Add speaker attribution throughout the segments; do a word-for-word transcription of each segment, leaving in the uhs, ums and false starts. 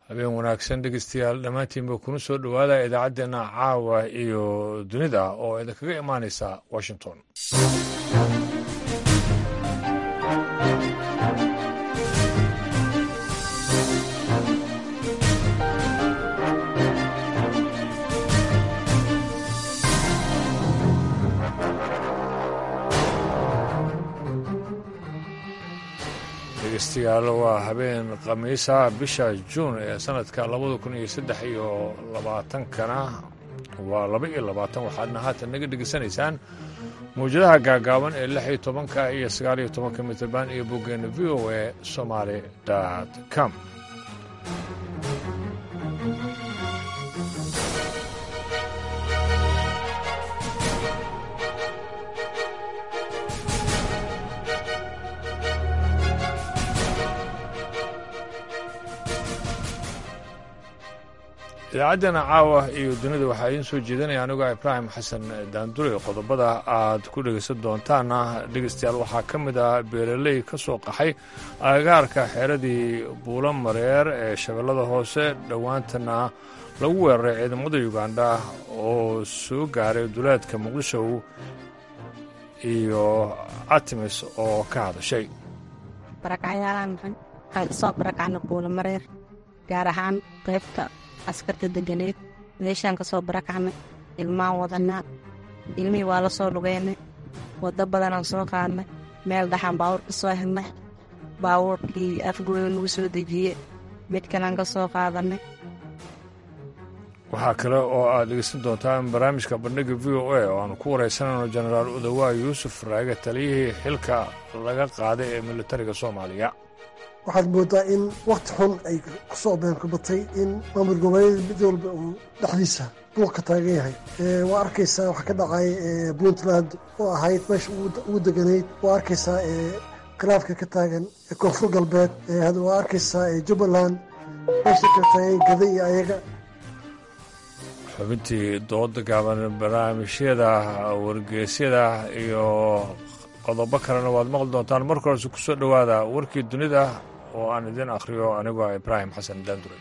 Speaker 1: habeen wanaagsan dhegeystayaal dhammaantiinba kuna soo dhowaada idaacaddeenna caawa iyo dunida oo idinkaga imaanaysa washington. dhegeystayaal waa habeen khamiisa bisha juun ee sanadka labada kun iyo saddex iyo labaatankana waa laba iyo labaatan waxaadna haatan naga dhegeysanaysaan mawjadaha gaagaaban ee lix iyo tobanka iyo sagaal iyo tobanka mitrban iyo boggeena v o a somaali dot com. idaacaddeenna caawa iyo dunida waxaa idiin soo jeedinaya anigoo ibraahim xasan daandure. qodobada aad ku dhegaysan doontaana dhegaystayaal waxaa ka mid ah beeraley ka soo qaxay agagaarka xeeradii buulo mareer ee shabeellada hoose dhowaantana lagu weeraray ciidamada uganda oo soo gaaray duleedka muqdisho iyo artemis oo ka hadashay.
Speaker 2: barakacyaalahan waxaan soo barakacna buulo mareer gaar ahaan qaybta askarta deganeed meeshaan ka soo barakacnay ilmaan wadanaa ilmihii waa la soo lugeynay waddo badanaan soo qaadnay meel dhaxaan baawur ka soo helnay baawurkii afgooyo lagu soo dejiye mid kalaan ka soo qaadanay.
Speaker 1: waxaa kale oo aad dhegeysan doontaan barnaamijka bandhiga v o a oo aanu ku waraysanayno jenaraal udawaa yuusuf raage taliyihii xilka laga qaaday ee militariga soomaaliya.
Speaker 3: waxaad moodaa in wakhti xun ay ku soo beenkabatay in maamul goboleeda mid walba uu dhexdiisa buuq ka taagan yahay. waa arkaysaa waxa ka dhacay puntland oo ahayd meesha ugu deganayd. waa arkaysaa khilaafka ka taagan koonfur galbeed. waa arkaysaa jubbaland meesha ka taagan gada iyo ayaga.
Speaker 1: xubintii dooda gaaban barnaamijyada wargeysyada iyo qodobo kalena waad maqli doontaan. marka horese ku soo dhowaada warkii dunida oo aan idin akhriyo anigoo ibraahim xasan daandure.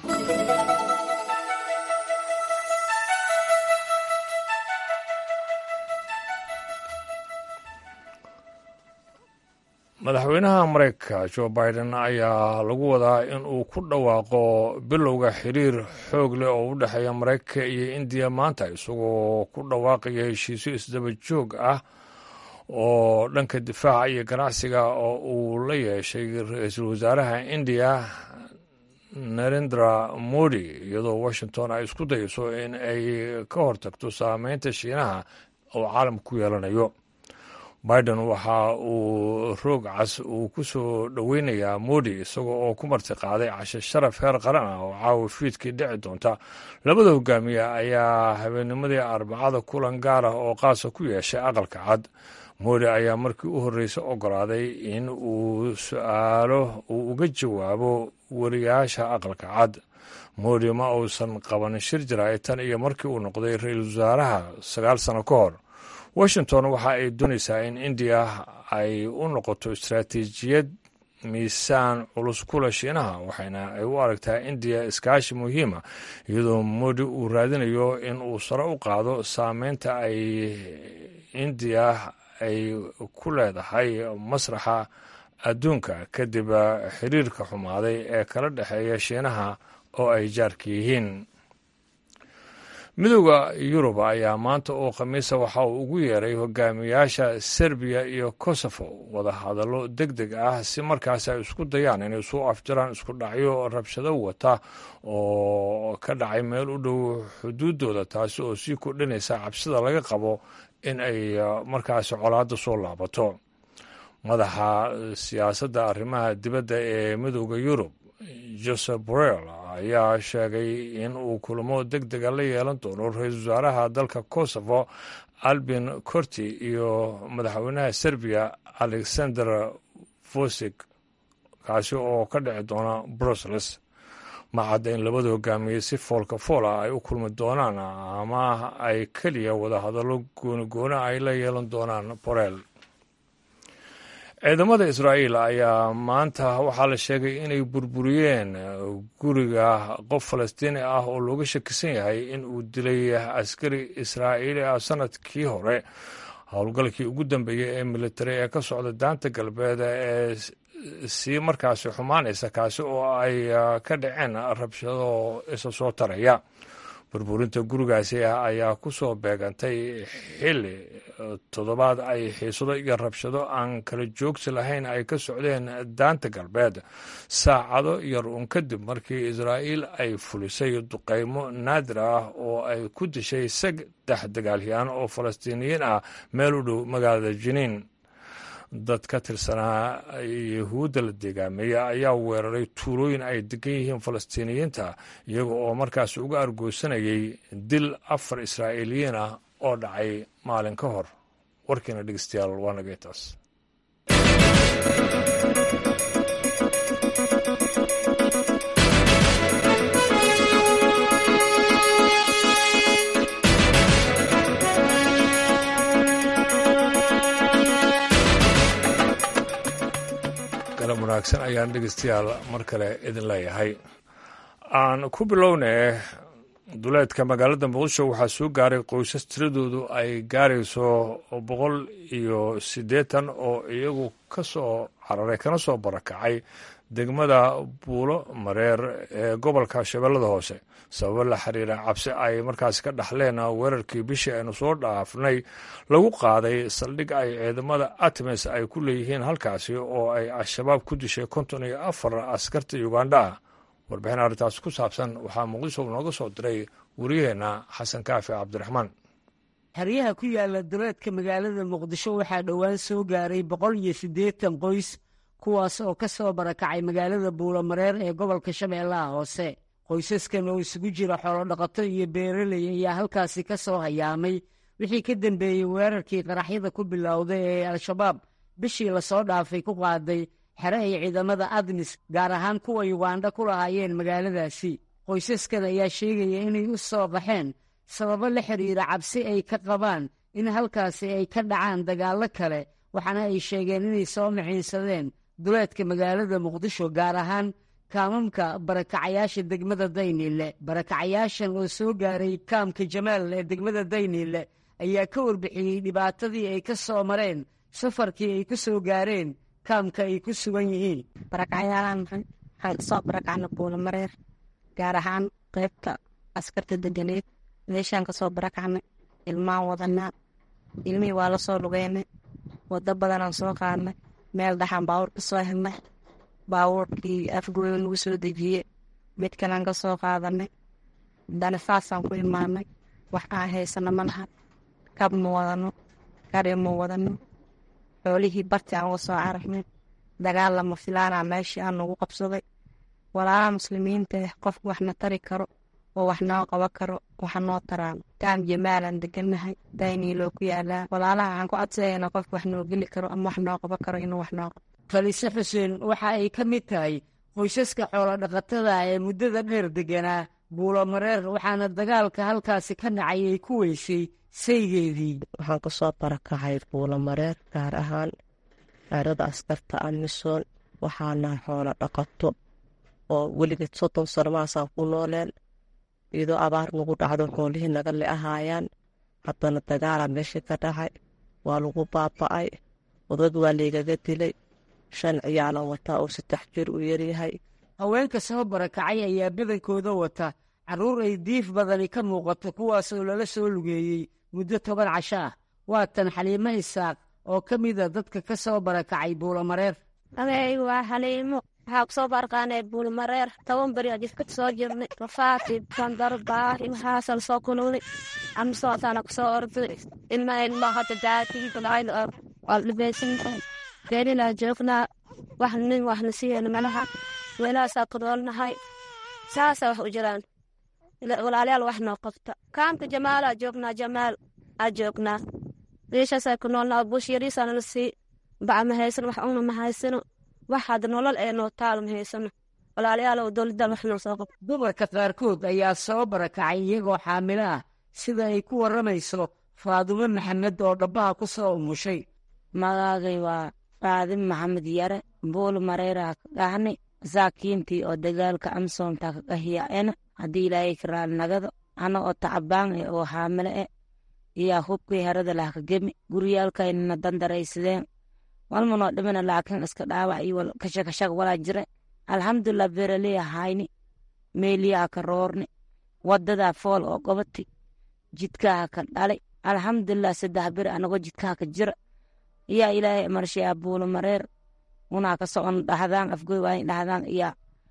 Speaker 1: madaxweynaha maraykanka jo biden ayaa lagu wadaa in uu ku dhawaaqo bilowga xiriir xoog leh oo u dhexeeya maraykanka iyo indiya maanta isagoo ku dhawaaqaya heshiisyo isdaba joog ah oo dhanka difaaca iyo ganacsiga oo uu la yeeshay ra-iisul wasaaraha indiya narendra modi iyadoo washington ay isku dayeyso in ay ka hortagto saameynta shiinaha oo caalamka ku yeelanayo. biden waxa uu roog cas uu ku soo dhoweynayaa modi isagoo oo ku marti qaaday cashe sharaf heer qaran ah oo caawa fiidkii dhici doonta. labada hogaamiye ayaa habeennimadii arbacada kulan gaar ah oo qaasa ku yeeshay aqalka cad. modi ayaa markii u horreysay ogolaaday in uu su-aalo uu uga jawaabo wariyaasha aqalka cad. modi ma uusan qaban shir jaraa'id tan iyo markii uu noqday ra-iisul wasaaraha sagaal sano ka hor. washington waxa ay doonaysaa in indiya ay u noqoto istaraatiijiyad miisaan culus kula shiinaha waxayna ay u aragtaa indiya iskaashi muhiima iyadoo modi uu raadinayo in uu sare u qaado saameynta ay indiya ay ku leedahay masraxa adduunka kadib xiriirka xumaaday ee kala dhexeeya shiinaha oo ay jaarka yihiin. midooda yurub ayaa maanta oo khamiisa waxa uu ugu yeeray hogaamiyaasha serbiya iyo kosovo wadahadallo deg deg ah si markaasi ay isku dayaan inay soo afjaraan isku dhacyo rabshado wata oo ka dhacay meel u dhow xuduuddooda taasi oo sii kordhinaysa cabsida laga qabo in ay markaasi colaadda soo laabato. madaxa siyaasadda arrimaha dibadda ee midooda yurub josep borrell ayaa sheegay in uu kulamo deg dega la yeelan doono ra-iisul wasaaraha dalka kosovo albin korti iyo madaxweynaha serbiya alexander vucic kaasi oo ka dhici doona brussels. ma cadda in labada hogaamiye si foolka foola ay u kulmi doonaan ama ay keliya wadahadallo goonigoona ay la yeelan doonaan borrell. ciidamada israa'iil ayaa maanta waxaa la sheegay inay burburiyeen guriga qof falastiini ah oo looga shakisan yahay in uu dilay askari israa'iili ah sanadkii hore howlgalkii ugu dambeeyey ee militari ee ka socda daanta galbeed ee sii markaasi xumaanaysa kaasi oo ay ka dhaceen rabshado isa soo taraya burburinta gurigaasi ayaa ku soo beegantay xilli toddobaad ay xiisado iyo rabshado aan kala joogsi lahayn ay ka socdeen daanta galbeed saacado yar uun kadib markii israa'iil ay fulisay duqaymo naadir ah oo ay ku dishay saddex dagaalyahan oo falastiiniyiin ah meel u dhow magaalada jiniin dad ka tirsanaa yahuudda la deegaameeya ayaa weeraray tuulooyin ay degan yihiin falastiiniyiinta iyaga oo markaas uga argoosanayay dil afar israa'iiliyiin ah oo dhacay maalin ka hor warkiina dhegeystayaal waa nagay taas wanaagsan ayaan dhegeystayaal mar kale idin leeyahay aan ku bilownay duleedka magaalada muqdisho waxaa soo gaaray qoysas tiradoodu ay gaarayso boqol iyo siddeetan oo iyagu ka soo cararay kana soo barakacay degmada buulo mareer ee gobolka shabeellada hoose sababo la xiriira cabsi ay markaas ka dhaxleen weerarkii bishii aynu soo dhaafnay lagu qaaday saldhig ay ciidamada atmis ay ku leeyihiin halkaasi oo ay al-shabaab ku dishay konton iyo afar askarta uganda ah warbixin arrintaas ku saabsan waxaa muqdisho nooga soo diray wariyaheenna xasan kaafi cabdiraxmaan
Speaker 4: xeryaha ku yaala duleedka magaalada muqdisho waxaa dhowaan soo gaaray boqol iyo siddeetan qoys kuwaas oo ka soo barakacay magaalada buulomareer ee gobolka shabeellaha hoose qoysaskan oo isugu jira xoolodhaqato iyo beeraley ayaa halkaasi ka soo hayaamay wixii ka dambeeyey weerarkii qaraxyada ku bilowday ee al-shabaab bishii lasoo dhaafay ku qaaday xere ay ciidamada admis gaar ahaan kuwa yugandha ku lahaayeen magaaladaasi qoysaskan ayaa sheegaya inay u soo qaxeen sababo la xidhiira cabsi ay ka qabaan in halkaasi ay ka dhacaan dagaallo kale waxaana ay sheegeen inay soo maciinsadeen duleedka magaalada muqdisho gaar ahaan kaamamka barakacayaasha degmada dayniile barakacayaashan oo soo gaaray kaamka jamaal ee degmada dayniile ayaa ka warbixiyey dhibaatadii ay ka soo mareen safarkii ay ku soo gaareen kaamka ay ku sugan yihiin
Speaker 2: barakacayaalaan waxaan kasoo barakacna buulomareer gaar ahaan qaybta askarta deganeed meeshaan kasoo barakacnay ilmaan wadanaa ilmihii waa la soo lugeynay waddo badanaan soo qaadnay meel dhaxaan baawur ka soo helnay baawurkii afgooda lagu soo dejiyey mid kalaan ka soo qaadanay haddana saasaan ku imaanay wax aan haysano ma laha kab ma wadano kari ma wadano xoolihii barti aan uga soo cararnay dagaal lama filaanaa meeshii aan nagu qabsaday walaalaha muslimiinta eh qofka waxna tari karo oo wax noo qaban karo waxa noo taraan kaam jamaalaan degannahay dayniiloo ku yaalaa walaalaha waxaan ku codsayana qofka wax noo geli karo ama wax noo qaban karo inuu wax noo qabo
Speaker 4: faliise xuseen waxa ay ka mid tahay qoysaska xoolodhaqatada ee muddada dheer deganaa buulomareer waxaana dagaalka halkaasi ka dhacay ay ku weysay saygeedii
Speaker 5: waxaan ka soo barakacay buulomareer gaar ahaan xeerada askarta amisoon waxaanahay xoolo dhaqato oo weligeed soddon sano maasaan ku nooleen iyadoo abaar nagu dhacdo xoolihii naga le ahaayaan haddana dagaalaa meeshii ka dhacay waa lagu baaba'ay odad waa laygaga dilay shan ciyaalan wataa oo saddex jir u yaryahay
Speaker 4: haweenka soo barakacay ayaa badankooda wata carruur ay diif badani ka muuqato kuwaasoo lala soo lugeeyey muddo toban casho ah waatan xaliimo isaaq oo ka mida dadka ka soo barakacay buulomareer
Speaker 6: adeeg waa xaliimo waxaa ku soo baarqaanay buulomareer toban beri oo jifka soo jirnay rafaati sandarba waxaasal soo kululay amsoosaana ku soo orday ilma ilma hadda daatiga kulaayl waa dhibeysantahay geelilaa joognaa wax nin waxna siiyeen malaha weelaasaa ku noolnahay saasaa wax u jiraan walaalayaal wax noo qabta kaamka jamaalaa joognaa jamaal aa joognaa meeshaasaa ku noolnaa buush yariisaana la sii baca ma haysano wax una ma haysano wax hadda nolol ee noo taalo ma haysano walaalayaalow dowladdan wax noo soo qabta
Speaker 4: dumarka qaarkood ayaa soo barakacay iyagoo xaamilo ah sida ay ku warramayso faadumo maxamed oo dhabbaha ku soo umushay
Speaker 2: magacay waa faadin maxamed yare buul mareeraa ka dhahni masaakiintii oo dagaalka amsoomtaa ka qahiyaena haddii ilaahay ka raalnagado ana oo tacbaan e oo haamile e iyaa hubkii herada lah ka gemi guryaalkaynana dandaraysadeen walmanoo dhimana laakiin iska dhaawac iyo kashakashag walaa jire alxamdulilah beeraley ahayni meeliyaa ka roorni wadadaa fool oo gobati jidkaha ka dhalay alxamdulilah saddex beri anagoo jidkaha ka jira iyaa ilaahay marshayaa buulo mareer unaa ka socon dhahdaan afgoy waayin dhahdaan iyaa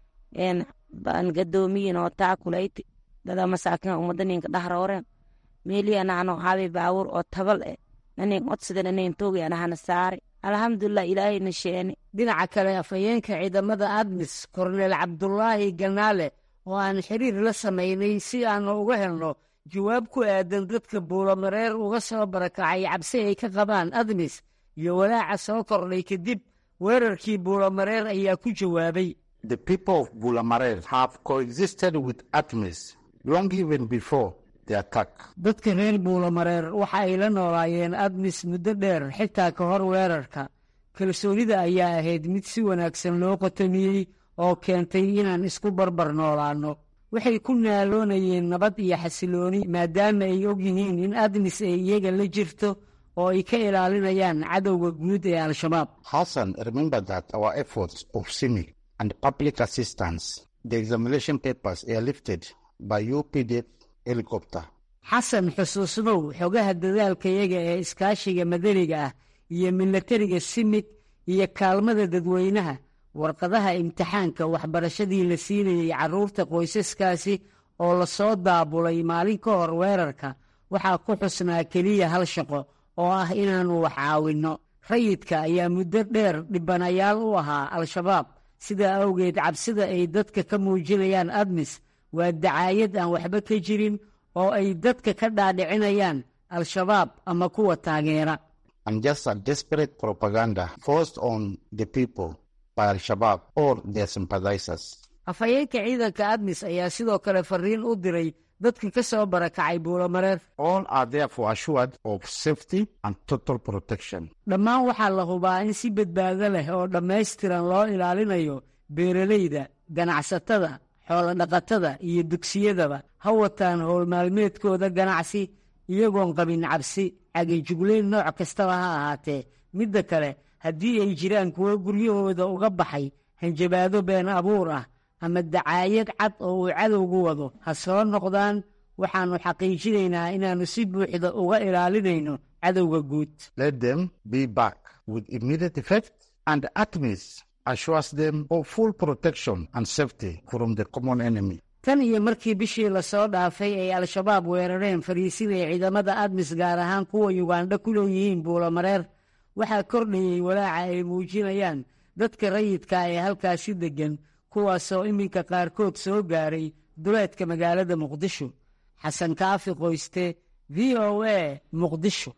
Speaker 2: baan gadoomiyin oo taakulayti dada masaakiin ummadda ninka dhahrooreen meeliya nacno haabi baawur oo tabal eh nanin codsida nanin toogi anahana saari alxamdulilah ilaahayna sheeni
Speaker 4: dhinaca kale afhayeenka ciidamada admis korneel cabdulaahi ganaale oo aan xiriir la samaynay si aanu uga helno jawaab ku aadan dadka buulamareer uga soo barakacay cabsi ay ka qabaan admis iyo walaaca soo kordhay kadib weerarkii buulamareer ayaa ku jawaabay
Speaker 7: The people of Bulamarer have coexisted with ATMIS long even before the attack.
Speaker 4: dadka reer buulamareer waxa ay la noolaayeen admis muddo dheer xitaa ka hor weerarka kalsoonida ayaa ahayd mid si wanaagsan loo qotomiyey oo keentay inaan isku barbar noolaanno waxay ku naaloonayeen nabad iyo xasilooni maadaama ay og yihiin in admis ay iyaga la jirto oo ay ka ilaalinayaan cadowga guud ee al-shabaab
Speaker 7: Hassan, remember that our efforts of CIMIC and public assistance, the examination papers are lifted by U P D F helicopter.
Speaker 4: xasan xusuusnow xogaha dadaalkayaga ee iskaashiga madaniga ah iyo milatariga simig iyo kaalmada dadweynaha warqadaha imtixaanka waxbarashadii la siinayey carruurta qoysaskaasi oo lasoo daabulay maalin ka hor weerarka waxaa ku xusnaa keliya hal shaqo oo ah inaannu wax caawinno rayidka ayaa muddo dheer dhibanayaal u ahaa al-shabaab sidaa awgeed cabsida ay dadka ka muujinayaan admis waa dacaayad aan waxba ka jirin oo ay dadka ka dhaadhicinayaan al-shabaab ama kuwa taageera
Speaker 7: And just a desperate propaganda forced on the people by Al-Shabaab or their sympathizers.
Speaker 4: afhayeenka ciidanka admis ayaa sidoo kale fariin u diray dadka ka soo barakacay buulamareer
Speaker 7: All are therefore assured of safety and total protection.
Speaker 4: dhammaan waxaa la hubaa in si badbaado leh oo dhammaystiran loo ilaalinayo beeralayda ganacsatada xoolodhaqatada iyo dugsiyadaba ha wataan howlmaalmeedkooda ganacsi iyagoon qabin cabsi cagajugleyn nooc kastaba ha ahaatee midda kale haddii ay jiraan kuwo guryahooda uga baxay hanjabaado been abuur ah ama dacaayad cad oo uu cadowgu wado ha soo noqdaan waxaannu xaqiijinaynaa inaannu si buuxda uga ilaalinayno cadowga guud
Speaker 7: Let them be back with immediate effect, and ATMIS assures them of full protection and safety from the common enemy.
Speaker 4: tan iyo markii bishii lasoo dhaafay ay al-shabaab weerareen fariisinay ciidamada admis gaar ahaan kuwa yugandha ku leeyihiin buulamareer waxaa kordhayey walaaca ay muujinayaan dadka rayidka ee halkaasi deggan kuwaasoo iminka qaarkood soo gaaray duleedka magaalada muqdisho xasan kaafi qoyste v o a muqdisho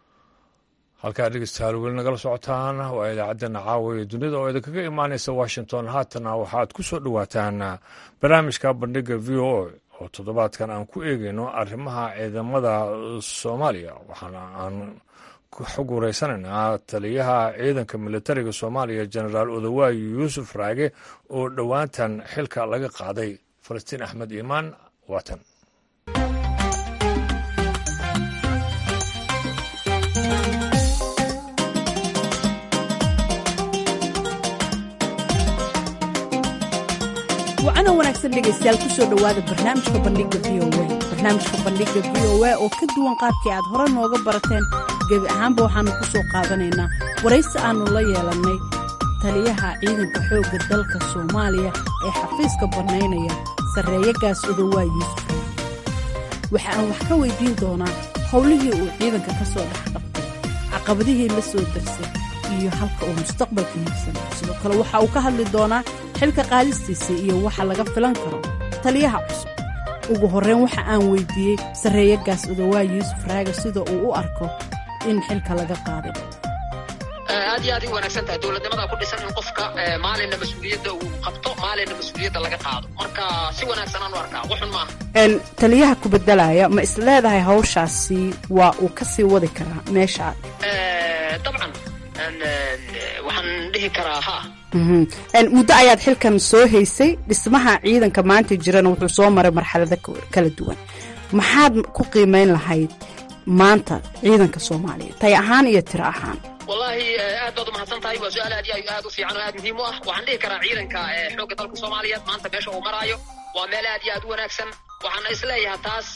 Speaker 1: halkaa dhegeystayaal weli nagala socotaan waa idaacaddeena caawiya dunida oo idinkaga imaanaysa washington haatana waxaad ku soo dhowaataan barnaamijka bandhiga v o a oo toddobaadkan aan ku eegayno arrimaha ciidamada soomaaliya waxaana aan xog wareysanaynaa taliyaha ciidanka militariga soomaaliya jenaraal odawaayi yuusuf raage oo dhowaantan xilka laga qaaday falastiin axmed iimaan waatan
Speaker 8: wacana wanaagsan dhegaystayaal ku soo dhowaada barnaamijka bandhiga v o a barnaamijka bandhiga v o a oo ka duwan qaabkii aad hore nooga barateen gebi ahaanba waxaannu ku soo qaadanaynaa waraysi aannu la yeelannay taliyaha ciidanka xoogga dalka soomaaliya ee xafiiska bannaynaya sarreeyagaas odawaa yuusuf waxa aan wax ka weydiin doonaa howlihii uu ciidanka ka soo dhex qabtay caqabadihii la soo darsay iyo halka uu mustaqbalka hiigsan sidoo kale waxa uu ka hadli doonaa xilka qaadistiisa iyo waxa laga filan karo taliyaha cusub ugu horreyn waxa aan weydiiyey sarreeyagaas odawaa yuusuf raage sida uu u arko in xilka laga qaaday
Speaker 9: aad iyo aad u wanaagsan tahay dowladnimada ku dhisan in qofka maalinna mas-uuliyadda uu qabto maalinna mas-uuliyadda laga qaado marka si wanaagsan aan u arkaa waxun maaha
Speaker 8: taliyaha ku bedelaya ma is leedahay hawshaasi waa uu ka sii wadi karaa meesha
Speaker 9: dabcan dhihi karaa ha
Speaker 8: muddo ayaad xilkan soo haysay dhismaha ciidanka maanta jirana wuxuu soo maray marxalado kala duwan maxaad ku qiimeyn lahayd maanta ciidanka soomaaliya tay ahaan iyo tiro ahaan
Speaker 9: wallahi aad baad umahadsan tahay waa su-aal aad iyo aad u fiican oo aad muhiim u ah waxaan dhihi karaa ciidanka xoogga dalka soomaaliyeed maanta meesha uu maraayo waa meel aad iyo aad u wanaagsan waxaana isleeyahay taas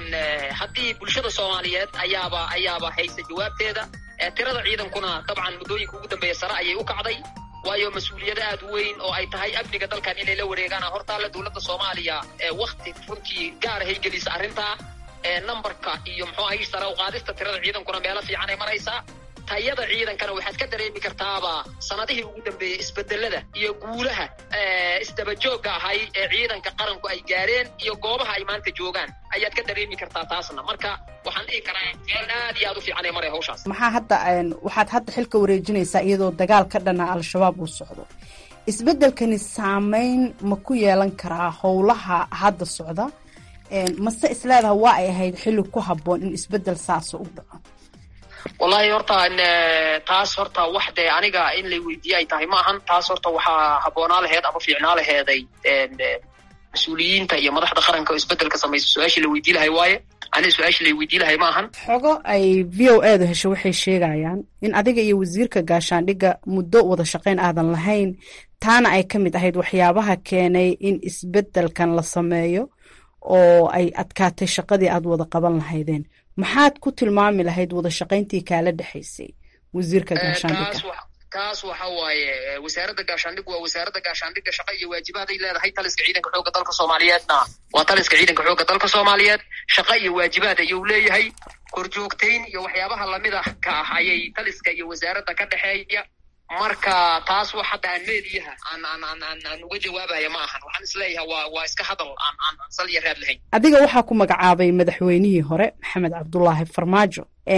Speaker 9: haddii bulshada soomaaliyeed ayaaba ayaaba haysa jawaabteeda tirada ciidankuna dabcan muddooyinka ugu dambeeya sare ayay u kacday waayo mas-uuliyada aad u weyn oo ay tahay amniga dalkan inay la wareegaan hortaalla dowladda soomaaliya wakti runtii gaarahay gelisa arrintaa numberka iyo muxuu ahay sare u qaadista tirada ciidankuna meelo fiican ay maraysaa tayada ciidankana waxaad ka dareemi kartaaba sanadihii ugu dambeeyey isbedelada iyo guulaha isdabajooga ahay ee ciidanka qaranku ay gaareen iyo goobaha ay maanta joogaan ayaad ka dareemi kartaa taasna marka waxaan dhihi karaa meel aad iyo aad u fiican ay maray hawshaas
Speaker 8: maxaa hadda waxaad hadda xilka wareejinaysaa iyadoo dagaal ka dhana al-shabaab uu socdo isbedelkani saameyn ma ku yeelan karaa howlaha hadda socda mase isleedaha waa ay ahayd xilli ku habboon in isbedel saasa u dhaco
Speaker 9: wallahi horta taas horta wax dee aniga in lay weydiiye ay tahay ma ahan taas horta waxaa habboonaa laheed ama fiicnaa laheeday mas-uuliyiinta iyo madaxda qaranka oo isbedelka samaysa su-aashii la weydii lahay waaye aniga su-aashii lay weydii lahay ma ahan
Speaker 8: xogo ay v o edu hesho waxay sheegayaan in adiga iyo wasiirka gaashaandhigga muddo wada shaqayn aadan lahayn taana ay ka mid ahayd waxyaabaha keenay in isbedelkan la sameeyo oo ay adkaatay shaqadii aad wada qaban lahaydeen maxaad ku tilmaami lahayd wada shaqayntii kaala dhexaysay wasiirka gaashaandhigga
Speaker 9: taas waxa waaye wasaaradda gaashaandhiggu waa wasaaradda gaashaandhigga shaqa iyo waajibaaday leedahay taliska ciidanka xoogga dalka soomaaliyeedna waa taliska ciidanka xoogga dalka soomaaliyeed shaqa iyo waajibaad ayuu leeyahay korjoogtayn iyo waxyaabaha lamid ah ka ah ayay taliska iyo wasaaradda ka dhexeeya marka taas wax hadda aan meediyaha aan aan aan aan aan uga jawaabaya ma ahan waxaan isleeyahay waa waa iska hadal aan aan sal iyo raad lahayn
Speaker 8: adiga waxaa ku magacaabay madaxweynihii hore maxamed cabdulaahi farmaajo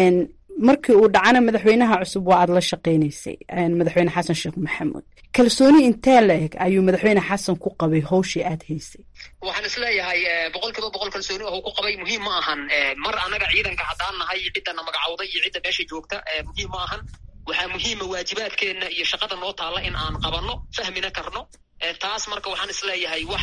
Speaker 8: markii uu dhacana madaxweynaha cusub waa aad la shaqaynaysay madaxweyne xasan sheekh maxamuud kalsooni intee la eg ayuu madaxweyne xasan ku qabay hawshii aad haysay
Speaker 9: waxaan isleeyahay boqol kiiba boqol kalsooni oo ku qabay muhiim ma ahan mar anaga ciidanka haddaan nahay ciddana magacawday iyo cidda meesha joogta muhiim ma ahan waxaa muhiima waajibaadkeenna iyo shaqada noo taalla in aan qabanno fahmina karno taas marka waxaan isleeyahay wax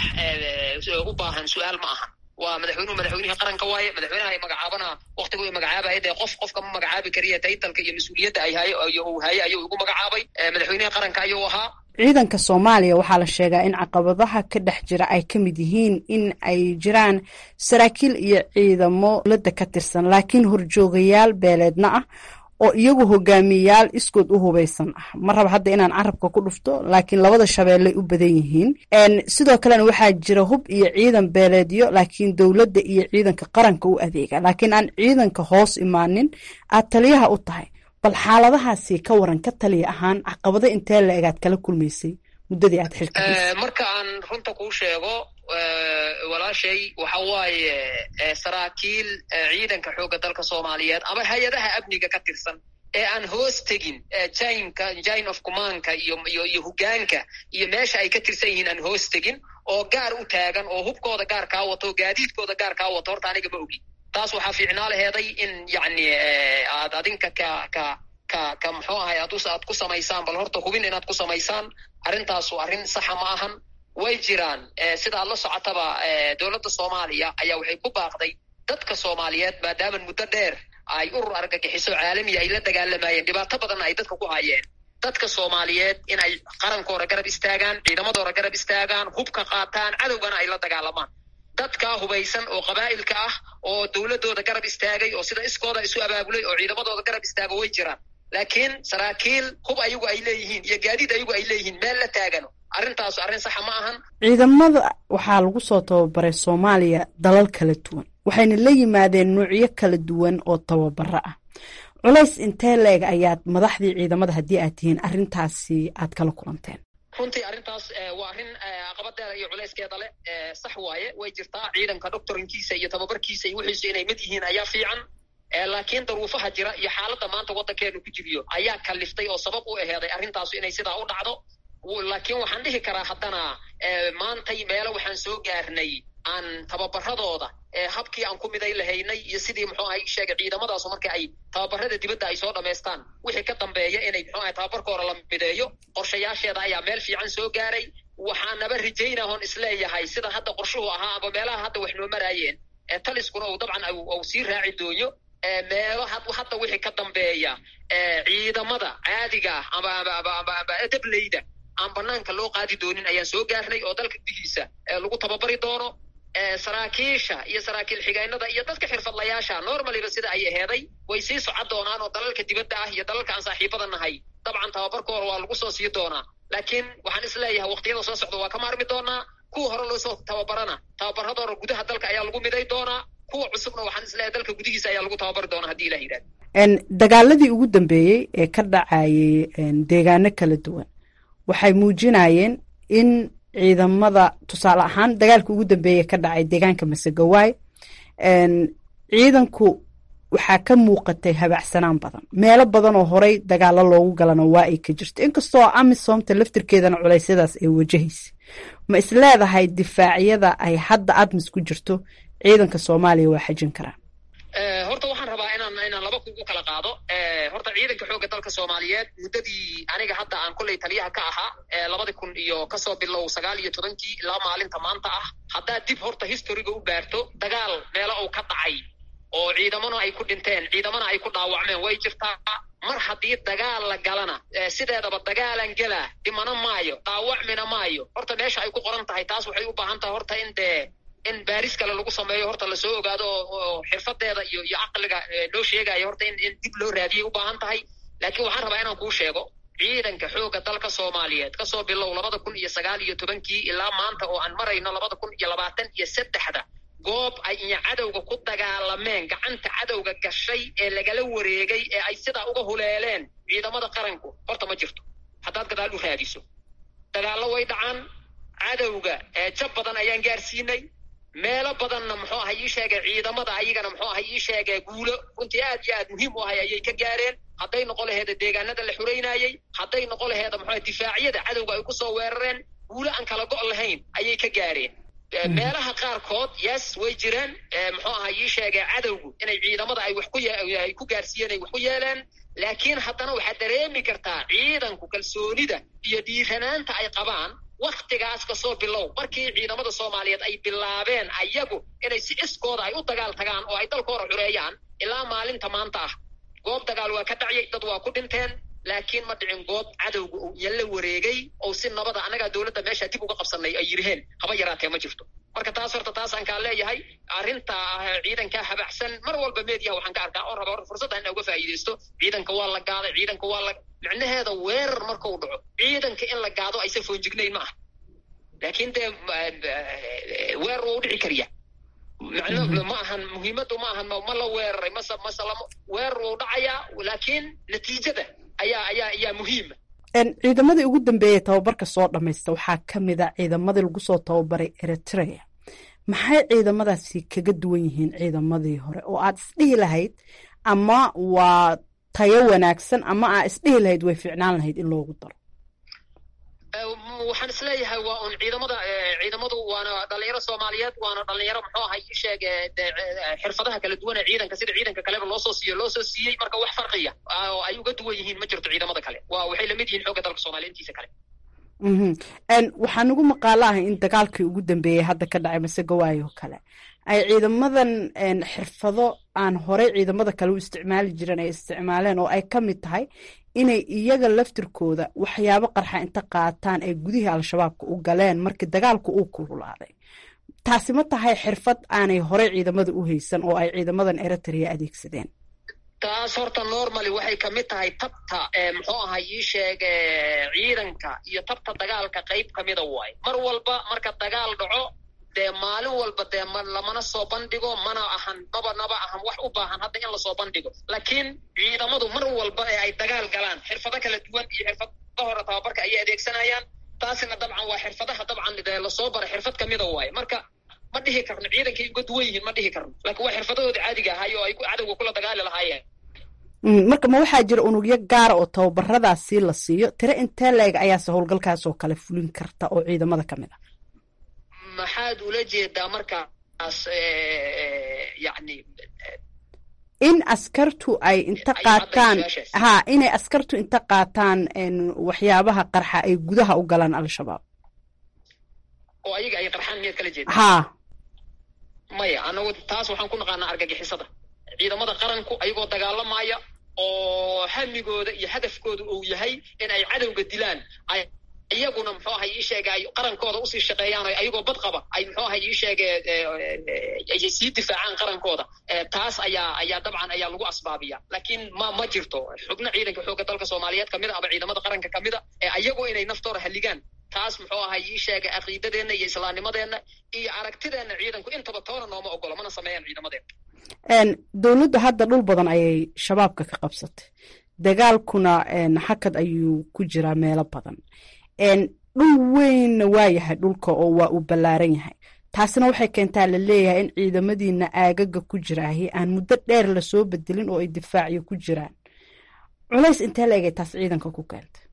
Speaker 9: u baahan su-aal ma ahan waa madaxweynuhu madaxweynihii qaranka waaye madaxweynaha ay magacaabana waktigu ay magacaabaya dee qof qofka ma magacaabi kariya taytalka iyo mas-uuliyadda ay haye uu haye ayuu igu magacaabay madaxweynihii qaranka ayuu ahaa
Speaker 8: ciidanka soomaaliya waxaa la sheegaa in caqabadaha ka dhex jira ay ka mid yihiin in ay jiraan saraakiil iyo ciidamo dowladda ka tirsan laakiin horjoogayaal beeleedna ah oo iyagu hogaamiyayaal iskood u hubaysan ah ma raba hadda inaan carabka ku dhufto laakiin labada shabeelley u badan yihiin sidoo kalena waxaa jira hub iyo ciidan beeleedyo laakiin dowladda iyo ciidanka qaranka u adeega laakiin aan ciidanka hoos imaanin aad taliyaha u tahay bal xaaladahaasi ka waran ka taliya ahaan caqabado intee la egaad kala kulmaysay muddadii aad xilka haysay
Speaker 9: marka aan runta kuu sheego walaashay waxa waaye saraakiil ciidanka xoogga dalka soomaaliyeed ama hay-adaha amniga ka tirsan ee aan hoos tegin jainka jain of commandka iyo iyo iyo hogaanka iyo meesha ay ka tirsan yihiin aan hoos tegin oo gaar u taagan oo hubkooda gaar kaa wato gaadiidkooda gaar kaa wato horta aniga ma ogi taas waxaa fiicnaa laheeday in yacni aad adinka ka ka ka ka muxuu ahay aad aad ku samaysaan bal horta hubin inaad ku samaysaan arrintaasu arrin saxa ma ahan way jiraan sidaad la socotaba dowladda soomaaliya ayaa waxay ku baaqday dadka soomaaliyeed maadaama muddo dheer ay urur argagixiso caalamiya ay la dagaalamayeen dhibaato badan ay dadka ku hayeen dadka soomaaliyeed in ay qarankooda garab istaagaan ciidamadooda garab istaagaan hubka qaataan cadowgana ay la dagaalamaan dadkaa hubaysan oo qabaa'ilka ah oo dowladooda garab istaagay oo sida iskooda isu abaabulay oo ciidamadooda garab istaago way jiraan laakiin saraakiil hub ayagu ay leeyihiin iyo gaadiid ayagu ay leeyihiin meel la taagano arrintaas arrin saxa ma ahan
Speaker 8: ciidamada waxaa lagu soo tababaray soomaaliya dalal kala duwan waxayna la yimaadeen nuucyo kala duwan oo tababaro ah culays intee leeg ayaad madaxdii ciidamada haddii aad tihiin arrintaasi aad kala kulanteen
Speaker 9: runtii arrintaas waa arrin caqabadeeda iyo culayskeeda leh sax waaye way jirtaa ciidanka doctorinkiisa iyo tababarkiisa iyo wixiisu inay mid yihiin ayaa fiican laakiin daruufaha jira iyo xaaladda maanta waddankeenu ku jiriyo ayaa kaliftay oo sabab u aheeday arrintaasu inay sidaa u dhacdo laakiin waxaan dhihi karaa haddana maantay meelo waxaan soo gaarnay aan tababaradooda habkii aan ku miday lahaynay iyo sidii muxuu ahay sheegay ciidamadaasu markii ay tababarada dibadda ay soo dhammaystaan wixii ka dambeeya inay muxuu ahay tababarka hore la mideeyo qorshayaasheeda ayaa meel fiican soo gaaray waxaanaba rajaynaa oon isleeyahay sida hadda qorshuhu ahaa aba meelaha hadda wax noo maraayeen taliskuna uu dabcan uu sii raaci dooyo meelo hadda wixii ka dambeeya ciidamada caadiga ah ama ama dableyda aan banaanka loo qaadi doonin ayaan soo gaarnay oo dalka gudihiisa lagu tababari doono saraakiisha iyo saraakiil xigeenada iyo dadka xirfadlayaasha normaliba sida ay aheeday way sii socon doonaan oo dalalka dibadda ah iyo dalalka aan saaxiibada nahay dabcan tababarkooda waa lagu soo sii doonaa laakiin waxaan isleeyahay waqtiyada soo socda waa ka maarmi doonaa kuwa hore loo soo tababarana tababaradooda gudaha dalka ayaa lagu miday doonaa kuwa cusubna waxaan isleeyahay dalka gudihiisa ayaa lagu tababari doonaa haddii ilaah yidhahdo
Speaker 8: dagaaladii ugu dambeeyey ee ka dhacayay deegaano kala duwan waxay muujinayeen in ciidamada tusaale ahaan dagaalka ugu dambeeya ka dhacay deegaanka Masagawaay ciidanku waxaa ka muuqatay habacsanaan badan meelo badan oo horey dagaalo loogu galana waa ay ka jirto inkastoo amisomta laftirkeedana culeysyadaas ay wajahaysa ma isleedahay difaacyada ay hadda admis ku jirto ciidanka Soomaaliya waa xajin karaan
Speaker 9: horta waxaan rabaa inaan inaan laba kugu kala qaado horta ciidanka xoogga dalka Soomaaliyeed muddadii aniga hadda aan kulay taliyaha ka ahaa labada kun iyo kasoo bilow sagaal iyo tobankii ilaa maalinta maanta ah haddaa dib horta historiga u baarto dagaal meelo uu ka dhacay oo ciidamana ay ku dhinteen ciidamana ay ku dhaawacmeen way jirtaa mar haddii dagaal la galana sideedaba dagaalan gelaa dhimana maayo dhaawacmina maayo horta meesha ay ku qoran tahay taas waxay u baahan tahay horta in dee in baaris kale lagu sameeyo horta lasoo ogaado oo xirfadeeda iyo iyo caqliga loo sheegayo horta in in dib loo raadiyay u baahan tahay laakiin waxaan rabaa inaan kuu sheego ciidanka xoogga dalka Soomaaliyeed ka soo bilow labada kun iyo sagaal iyo tobankii ilaa maanta oo aan marayno labada kun iyo labaatan iyo saddexda goob ay cadowga ku dagaalameen gacanta cadowga gashay ee lagala wareegay ee ay sidaa uga huleeleen ciidamada qaranku horta ma jirto haddaad gadaal u raadiso dagaallo way dhacaan cadowga jab badan ayaan gaarsiinay meelo badanna muxuu ahay ii sheegay ciidamada ayagana muxuu ahay ii sheegay guulo runtii aad iyo aad muhiim u ahay ayay ka gaareen hadday noqon laheeda deegaanada la xureynayay hadday noqon laheeda muxuu ahay difaacyada cadowga ay ku soo weerareen guulo aan kala go' lahayn ayay ka gaareen meelaha qaarkood yes way jireen muxuu ahay ii sheegay cadowgu inay ciidamada ay wax ku ay ku gaarsiiyeen ay wax ku yeeleen laakiin haddana waxaad dareemi kartaa ciidanku kalsoonida iyo dhiiranaanta ay qabaan waktigaas ka soo bilow markii ciidamada Soomaaliyeed ay bilaabeen ayagu inay si iskooda ay u dagaal tagaan oo ay dalkooda xureeyaan ilaa maalinta maanta ah goob dagaal waa ka dhacay dad waa ku dhinteen laakiin ma dhicin goob cadowga uu yalla wareegay oo si nabada anaga dawladda meesha dib uga qabsanay ay yiraheen haba yaraatee ma jirto marka taas horta taas aan ka leeyahay arinta ciidanka habacsan mar walba media waxaan ka arkaa oo rabo fursad aan uga faa'iideysto ciidanka waa la gaaday ciidanka waa la macnaheeda weerar marka uu dhaco ciidanka in la gaado ay safoo jignayn ma aha laakiin de weerar uu dhici kariya macnaheedu ma ahan muhiimadu ma ahan ma la weeraray masa masalamo weerar uu dhacaya laakiin natiijada ayaa ayaa ayaa muhiim
Speaker 8: ciidamadii ugu dambeeyay tababarka soo dhamaysta waxaa ka mid ah ciidamadii lagu soo tababaray Eritrea maxay ciidamadaasi kaga duwan yihiin ciidamadii hore oo aad isdhihi lahayd ama waa tayo wanaagsan ama aad isdhihi lahayd way fiicnaan lahayd in loogu daro
Speaker 9: waxaan isleeyahay waa un ciidamada ciidamadu waana dhalinyaro Soomaaliyeed waana dhalinyaro muxuu ahay sheegay xirfadaha kala duwan ee ciidanka sida ciidanka kale loo soo siiyo loo soo siiyay marka wax farqiya oo ay uga duwan yihiin ma jirto ciidamada kale waa waxay la mid yihiin xoogga dalka Soomaaliyeed intiisa kale
Speaker 8: mhm en waxaan ugu maqaalahay in dagaalkii ugu dambeeyay hadda ka dhacay Masagawaay oo kale ay ciidamadan xirfado aan hore ciidamada kale u isticmaali jireen ay isticmaaleen oo ay ka mid tahay inay iyaga laftirkooda waxyaabo qarxa inta qaataan ay gudaha al-shabaabka u galeen markii dagaalku uu kululaaday taasi ma tahay xirfad aanay hore ciidamada u haysan oo ay ciidamadan Eritrea adeegsadeen
Speaker 9: taas horta normally waxay ka mid tahay tabta muxuu ahay ii sheegay ciidanka iyo tabta dagaalka qayb ka mid ah way mar walba marka dagaal dhaco de maalin walba de lamana soo bandhigo mana ahan naba naba ahan wax u baahan hadda in la soo bandhigo laakiin ciidamadu mar walba ay dagaal galaan xirfado kala duwan iyo xirfado hore tababarka ay adeegsanayaan taasina dabcan waa xirfadaha dabcan la soo baray xirfad kamid ah way marka ma dhihi karno ciidankii uga duwan yihiin ma dhihi karno laakiin waa xirfadooda caadiga ah oo ay cadawga kula dagaali lahaayeen
Speaker 8: marka ma waxaa jira unugyo gaar oo tababaradaasi la siiyo tire intee leeg ayaase howlgalkaas oo kale fulin karta oo ciidamada kamid ah
Speaker 9: maxaad ula jeedaa marka yani
Speaker 8: in askartu ay inta qaataan ha inay askartu inta qaataan waxyaabaha qarxa ay gudaha u galaan al-shabaab
Speaker 9: oo ayaga ay qarxaan miyaad kala jeedaa
Speaker 8: ha
Speaker 9: maya anagu taas waxaan ku naqaanaa argagixisada ciidamada qaranku ayagoo dagaalamaya oo hamigooda iyo hadafkooda uu yahay in ay cadowga dilaan ay iyaguna muxuu ahay ii sheegay qarankooda usii shaqeeyaan ayagoo bad qaba ay muxuu ahay ii sheegay ay sii difaacaan qarankooda taas ayaa ayaa dabcan ayaa lagu asbaabiya laakiin ma ma jirto xubno ciidanka xoogga dalka Soomaaliyeed kamid ah ama ciidamada qaranka kamid ah ee ayagoo inay naftooda haligaan taas muxuu ahay ii sheegay aqiidadeena iyo islaamnimadeena iyo aragtideena ciidanku intaba toona nooma ogola mana sameeyaan ciidamadeena
Speaker 8: een dawladda hadda dhul badan ayay shabaabka ka qabsatay dagaalkuna een hakad ayuu ku jiraa meelo badan een dhul weyn waa yahay dhulka oo waa u ballaaran yahay taasina waxay keentaa la leeyahay in ciidamadiina aagaga ku jiraahi aan muddo dheer la soo bedelin oo ay difaaciyo ku jiraan culays intee la egay taas ciidanka ku keentay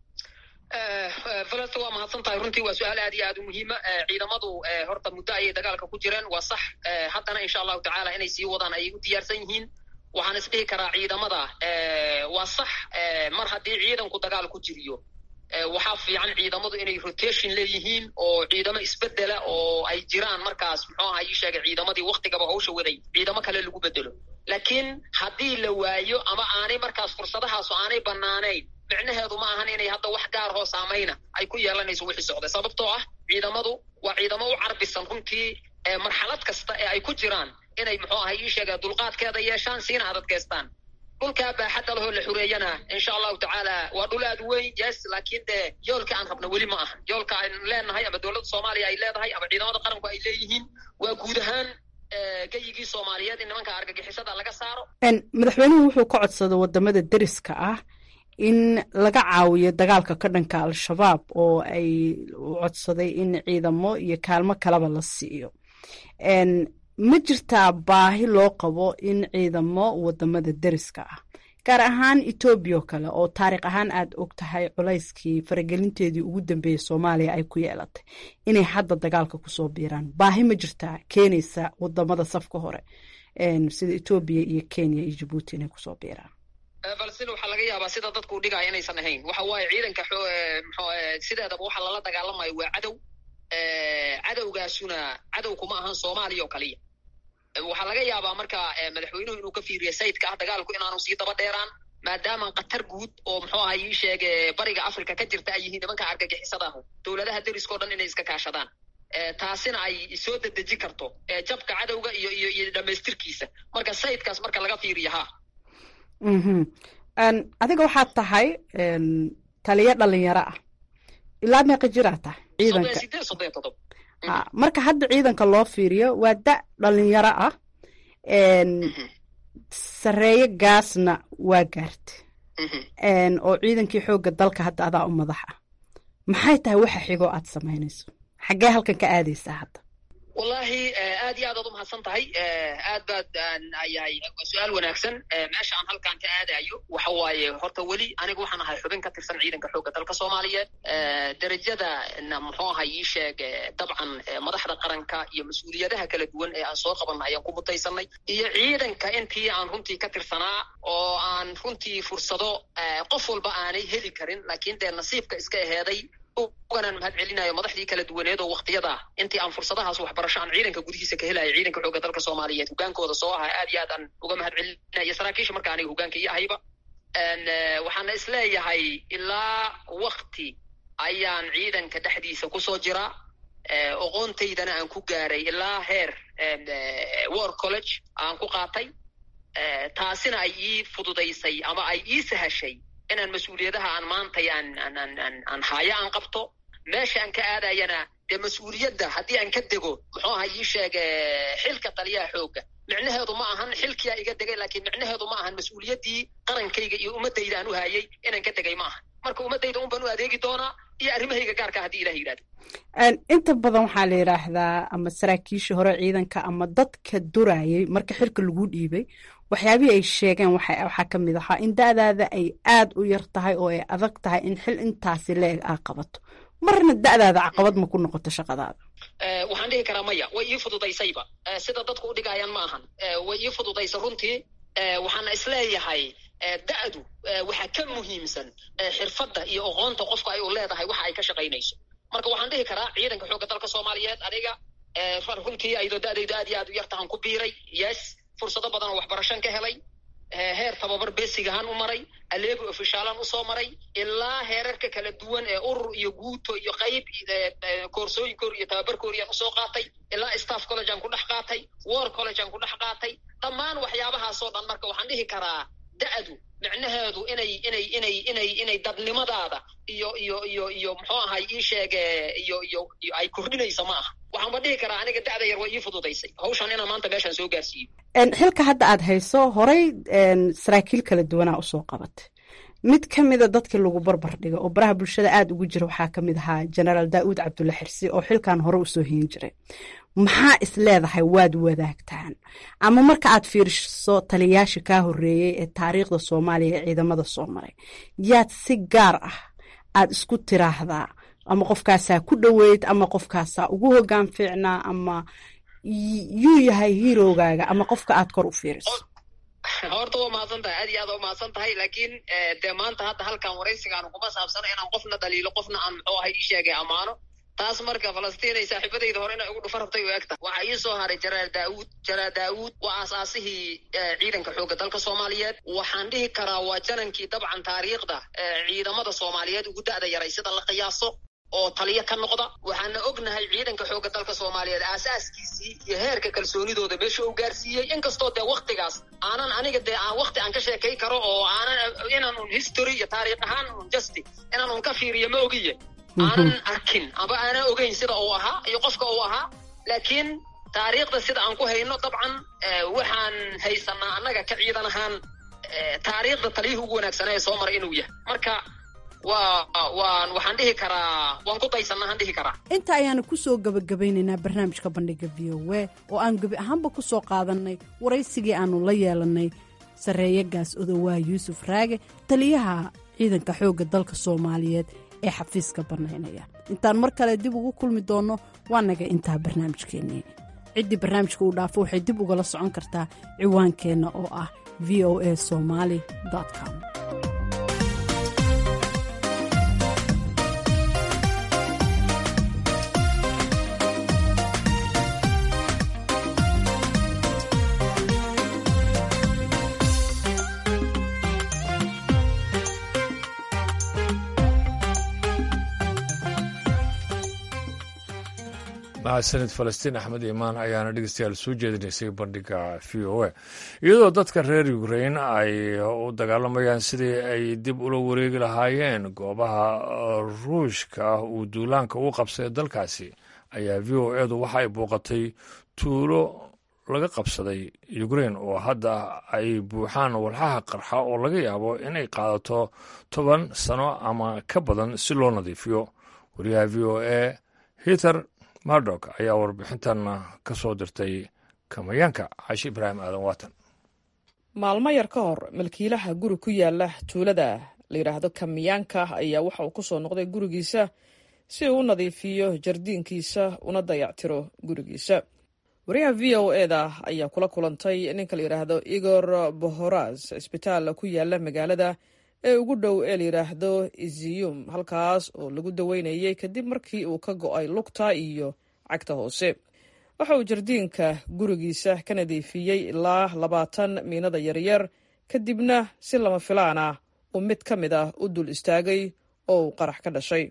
Speaker 9: فلست waa mahadsan tahay runtii waa su'aal aad iyo aad u muhiima ciidamadu horta muddo ayay dagaalka ku jireen waa sax haddana insha allahu tacaala inay sii wadaan ayay u diyaarsan yihiin waxaan isdhihi karaa ciidamada waa sax mar haddii ciidanku dagaal ku jiriyo waxaa fiican ciidamadu inay rotation leeyihiin oo ciidamo isbedela oo ay jiraan markaas muxuu ahaa ii sheegay ciidamadii waktigaba hawsha waday ciidamo kale lagu bedelo laakiin haddii la waayo ama aanay markaas fursadahaas aanay bannaanayn micnaheedu ma ahan inay hadda wax gaar hoo saamayna ay ku yeelanayso wixii socday sababtoo ah ciidamadu waa ciidamo u carbisan runtii marxalad kasta ee ay ku jiraan inay muxuu ahay ii sheega dulqaadkeeda yeeshaan siina adadkeystaan dhulkaa baaxadda lahoo la xureeyana insha allahu tacaala waa dhul aad weyn yes laakiin dee yoolka aan rabna weli ma aha yoolka aan leenahay ama dowladda soomaaliya ay leedahay ama ciidamada qaranku ay leeyihiin waa guud ahaan gayigii soomaaliyeed in nimanka argagixisada laga saaro
Speaker 8: madaxweynuhu wuxuu ka codsaday wadamada deriska ah in laga caawiyo dagaalka ka dhanka al-shabaab oo ay codsaday in ciidamo iyo kaalmo kaleba la siiyo ma jirtaa baahi loo qabo in ciidamo wadamada deriska ah gaar ahaan etoobiya oo kale oo taariikh ahaan aad og tahay culayskii faragelinteedii ugu dambeeyey soomaaliya ay ku yeelatay inay hadda dagaalka kusoo biiraan baahi ma jirtaa keenaysa wadamada safka hore sida etoobiya iyo kenya iyo jabuuti inay kusoo biiraan
Speaker 9: balsin waxaa laga yaabaa sida dadku u dhigaya inaysan ahayn waxa waaye ciidanka sideedaba waxa lala dagaalamayo waa cadow cadowgaasuna cadow kuma ahan soomaaliya oo kaliya waxaa laga yaabaa marka madaxweynuhu inuu ka fiiriyo sayidka ah dagaalku inaanu sii daba dheeraan maadaama qatar guud oo muxuu ahaa ii sheege bariga africa ka jirta ay yihiin nimanka argagixisada ahu dowladaha deriska o dhan inay iska kaashadaan taasina ay soo dedeji karto jabka cadowga iyo iyo iyo dhamaystirkiisa marka sayidkaas marka laga fiiriyo ha
Speaker 8: adiga waxaad tahay taliyo dhalinyaro ah ilaa meeqa jiraa tahay ciidanka marka hadda ciidanka loo fiiriyo waa da dhalinyaro ah sareeyo gaasna waa gaarta oo ciidankii xoogga dalka hadda adaa u madax ah maxay tahay waxa xigoo aad samaynayso xaggee halkan ka aadaysaa hadda
Speaker 9: wallahi aad iyo aad aad u mahadsan tahay aad baad yahay su-aal wanaagsan meesha aan halkan ka aadayo waxa waaye horta weli aniga waxaan ahay xubin ka tirsan ciidanka xoogga dalka soomaaliyeed derajadana muxuu ahay ii sheeg dabcan madaxda qaranka iyo mas-uuliyadaha kala duwan ee aan soo qabanna ayaan ku mutaysanay iyo ciidanka intii aan runtii ka tirsanaa oo aan runtii fursado qof walba aanay heli karin laakiin dee nasiibka iska aheeday uganaan mahad celinayo madaxdii kala duwaneed oo waktiyada intii aan fursadahaas waxbarasho aan ciidanka gudihiisa ka helayo ciidanka xoogga dalka soomaaliyeed hogaankooda soo ahaa aad iyo aad aan uga mahad celinayo saraakiisha marka aniga hogaanka iyo ahayba waxaana isleeyahay ilaa wakti ayaan ciidanka dhexdiisa kusoo jiraa oqoontaydana aan ku gaaray ilaa heer war college aan ku qaatay taasina ay ii fududaysay ama ay ii sahashay inaan mas-uuliyadaha aan maantay aan aan aan aan haayo aan qabto meesha aan ka aadayana dee mas-uuliyadda haddii aan ka dego muxuu ahaa ii sheege xilka taliyaha xoogga micnaheedu ma ahan xilkiyaa iga degay laakiin micnaheedu ma ahan mas-uuliyaddii qarankayga iyo ummaddayda aan u haayay inaan ka degay ma ahan marka ummaddayda un baan u adeegi doonaa iyo arrimahayga gaarka haddii ilaah yidhahdo
Speaker 8: inta badan waxaa la yidhaahdaa ama saraakiishii hore ciidanka ama dadka durayay marka xilka lagu dhiibay waxyaabihii ay sheegeen waxaa ka mid ahaa in da-daada ay aad u yar tahay oo ay adag tahay in xil intaasi leeg aa qabato marna da'daada caqabad ma ku noqoto shaqadaada?
Speaker 9: waxaan dhihi karaa maya, way ii fududaysayba, sida dadku u dhigayaan ma ahan, way ii fududaysa runtii. waxaana isleeyahay da'du waxaa ka muhiimsan xirfadda iyo aqoonta qofka ay u leedahay waxa ay ka shaqaynayso. marka waxaan dhihi karaa ciidanka xoogga dalka Soomaaliyeed aniga runtii ayadoo da'daydu aad iyo aad u yartahan ku biiray, yes, fursado badan oo waxbarashan ka helay, heer tababar basic ahaan u maray, aleego ofishaalan u soo maray, ilaa heerarka kala duwan ee urur iyo guuto iyo qayb koorsooyinkoor iyo tababarkooriyaan usoo qaatay, ilaa staff college aan ku dhex qaatay, war college aan ku dhex qaatay, dhammaan waxyaabahaasoo dhan. marka waxaan dhihi karaa da'du micnaheedu inay inay inay inay inay dadnimadaada iyo iyo iyo iyo muxuu ahay ii sheege iyo iyo iyo ay kordhinaysa ma aha. waxaan ba dhihi karaa aniga da'da yar way ii fududaysay hawshan inaan maanta meeshaan soo gaarsiiyo.
Speaker 8: xilka hadda aad hayso horay saraakiil kala duwanaa usoo qabatay, mid ka mida dadka lagu barbar dhigo oo baraha bulshada aad ugu jira waxaa ka mid ahaa generaal daa'uud cabdulla xirsi oo xilkan hore usoo hiin jiray. maxaa is leedahay waad wadaagtaan, ama marka aad fiiriso taliyayaasha kaa horreeyey ee taariikhda Soomaaliya ee ciidamada soo maray, yaad si gaar ah aad isku tiraahdaa ama qofkaasaa ku dhoweyd ama qofkaasaa ugu hoggaan fiicnaa ama yuu yahay hiirogaaga ama qofka aad kor u fiiriso?
Speaker 9: horta waa mahadsan tahay, aad iyo aad waa mahadsan tahay, laakiin dee maanta hadda halkan waraysigaan kuma saabsana inaan qofna dhaliilo qofna aan muxuu ahay ii sheegay ammaano. taas marka Falastiin ay saaxiibadayda hore inay ugu dhufan rabtay u egta. waxaa ii soo haray Generaal Daawud. Generaal Daawud waa aasaasihii ciidanka xoogga dalka Soomaaliyeed. waxaan dhihi karaa waa janankii dabcan taariikhda ciidamada Soomaaliyeed ugu da'da yaray sida la qiyaaso oo taliya ka noqda. waxaana ognahay ciidanka xoogga dalka Soomaaliyeed aasaaskiisii iyo heerka kalsoonidooda meesha uu gaarsiiyey, inkastoo dee waqtigaas aanan aniga dee aan waqti aan ka sheekay karo oo aanan inaan un history iyo taariikh ahaan un justi inaan un ka fiiriyo ma ogiye aanan arkin aba aanan ogeyn sida uu ahaa iyo qofka uu ahaa. laakiin taariikhda sida aan ku hayno dabcan waxaan haysanaa annaga ka ciidan ahaan taariikhda taliyuhu ugu wanaagsanaa ee soo maray inuu yahay. marka waa waan waxaan dhihi karaa waan ku daysanaa aan dhihi karaa.
Speaker 8: inta ayaanu ku soo gabagabaynaynaa barnaamijka bandhiga v o a oo aan gebi ahaanba ku soo qaadanay waraysigii aanu la yeelanay sarreeye gaas odowaa yuusuf raage, taliyaha ciidanka xoogga dalka Soomaaliyeed ee xafiiska banaynaya. intaan mar kale dib ugu kulmi doono waa naga intaa barnaamijkeennii. ciddii barnaamijka uu dhaafo waxay dib ugala socon kartaa ciwaankeenna oo ah v o a somali dot com.
Speaker 1: mahadsanid Falastiin Axmed Imaan ayaana dhegeystayaal soo jeedinaysay bandhiga v o a. iyadoo dadka reer Ukraine ay u dagaalamayaan sidii ay dib ula wareegi lahaayeen goobaha Ruushka uu duulaanka u qabsaday dalkaasi, ayaa v o edu waxa ay booqatay tuulo laga qabsaday Ukraine oo hadda ay buuxaan walxaha qarxa oo laga yaabo inay qaadato toban sano ama ka badan si loo nadiifiyo. wariyaha v o a Heather Murdock ayaa warbixintan ka soo dirtay Kamayaanka. Caashi Ibraahim Aadan Waatan.
Speaker 10: maalmo yar ka hor milkiilaha guri ku yaala tuulada la yidhaahdo Kamayaanka ayaa waxa uu ku soo noqday gurigiisa si uu u nadiifiyo jardiinkiisa una dayactiro gurigiisa. wariyaha v o eda ayaa kula kulantay ninka la yidhaahdo Igor Bohoraz isbitaal ku yaala magaalada ee ugu dhow ee la yidhaahdo Izium, halkaas oo lagu daweynayay kadib markii uu ka go'ay lugta iyo cagta hoose. waxa uu jardiinka gurigiisa ka nadiifiyey ilaa labaatan miinada yaryar, kadibna si lama filaan ah uu mid ka mid ah u dul istaagay oo uu qarax ka dhashay.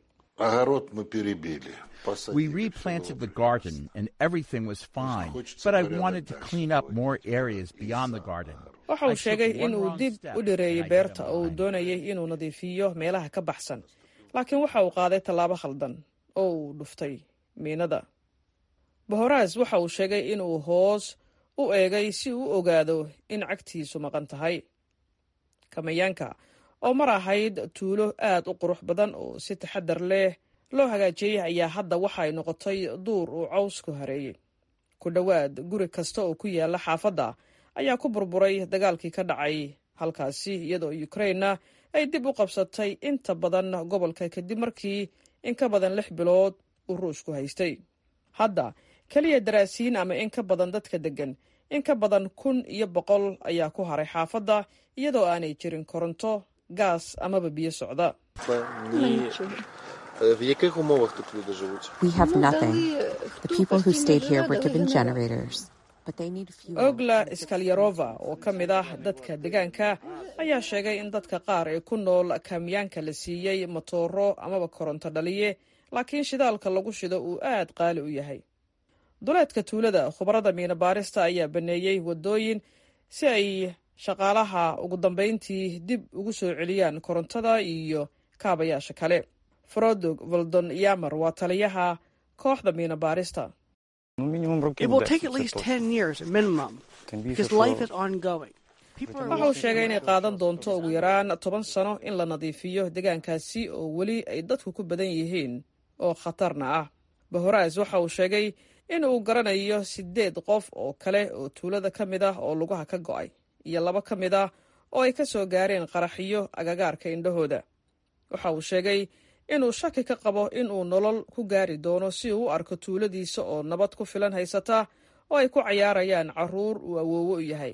Speaker 11: We replanted the garden and everything was fine, but I wanted to clean up more areas beyond the garden.
Speaker 10: waxa uu sheegay in uu dib u dhireeyey beerta oo uu doonayay inuu nadiifiyo meelaha ka baxsan, laakiin waxa uu qaaday tallaabo khaldan oo uu dhuftay miinada. Bohoraz waxa uu sheegay in uu hoos u eegay si uu ogaado in cagtiisu maqan tahay. Kamayaanka oo mar ahayd tuulo aad u qurux badan oo si taxadar leh loo hagaajiyey ayaa hadda waxa ay noqotay duur uu cawsku hareeyey. ku dhowaad guri kasta oo ku yaala xaafadda ayaa ku burburay dagaalkii ka dhacay halkaasi, iyadoo Ukraine ay dib u qabsatay inta badan gobolka kadib markii in ka badan lix bilood uu ruushku haystay. hadda keliya daraasiin ama in ka badan dadka deggan in ka badan kun iyo boqol ayaa ku haray xaafadda iyadoo aanay jirin koronto, gaas amaba biyo socda.
Speaker 12: We have nothing. The people who stayed here were given generators.
Speaker 10: Ogla Skalyarova oo ka mid ah dadka deegaanka ayaa sheegay in dadka qaar ee ku nool kaamyaanka la siiyey matooro amaba koronto dhaliye, laakiin shidaalka lagu shido uu aad qaali u yahay. duleedka tuulada khubarada miina baarista ayaa baneeyey wadooyin si ay shaqaalaha ugu dambeyntii dib ugu soo celiyaan korontada iyo kaabayaasha kale. Frodog Voldon Yamar waa taliyaha kooxda miina baarista.
Speaker 13: It will take at least ten years minimum because life is ongoing.
Speaker 10: Wuxuu sheegay inay qaadan doonto ugu yaraan toban sano in la nadiifiyo deegaankaasi oo weli ay dadku ku badan yihiin oo khatarna ah. Bahoraas waxa uu sheegay in uu garanayo sideed qof oo kale oo tuulada ka mid ah oo lugaha ka go'ay iyo laba ka mid ah oo ay ka soo gaareen qaraxiyo agagaarka indhahooda. waxa uu sheegay inuu shaki ka qabo inuu nolol ku gaari doono si uu u arko tuuladiisa oo nabad ku filan haysata oo ay ku cayaarayaan caruur uu awoowo u yahay.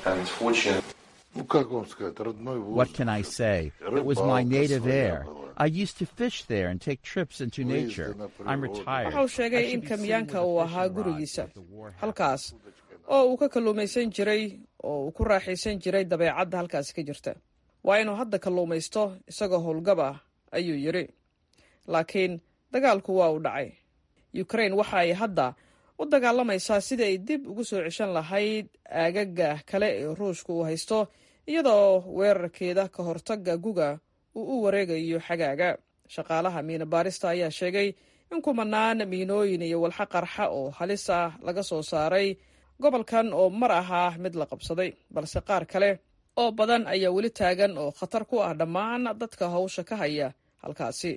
Speaker 11: What can I say? It was my native air. I used to fish there and take trips into nature. I'm retired.
Speaker 10: Waxa uu sheegay in kamyaanka uu ahaa gurigiisa halkaas oo uu ka kalluumaysan jiray oo uu ku raaxaysan jiray dabeecadda halkaasi ka jirta. waa inuu hadda kalluumaysto isagoo howlgab ah ayuu yidhi. laakiin dagaalku waa u dhacay. Ukraine waxa ay hadda u dagaalamaysaa sidii ay dib ugu soo ceshan lahayd aagaga kale ee ruushku uu haysto iyadoo weerarkeeda ka hortagga guga uu u wareegayo xagaaga. shaqaalaha miina baarista ayaa sheegay in kumanaan miinooyin iyo walxa qarxa oo halis ah laga soo saaray gobolkan oo mar ahaa mid la qabsaday, balse qaar kale oo badan ayaa weli taagan oo khatar ku ah dhammaan dadka hawsha ka haya halkaasi.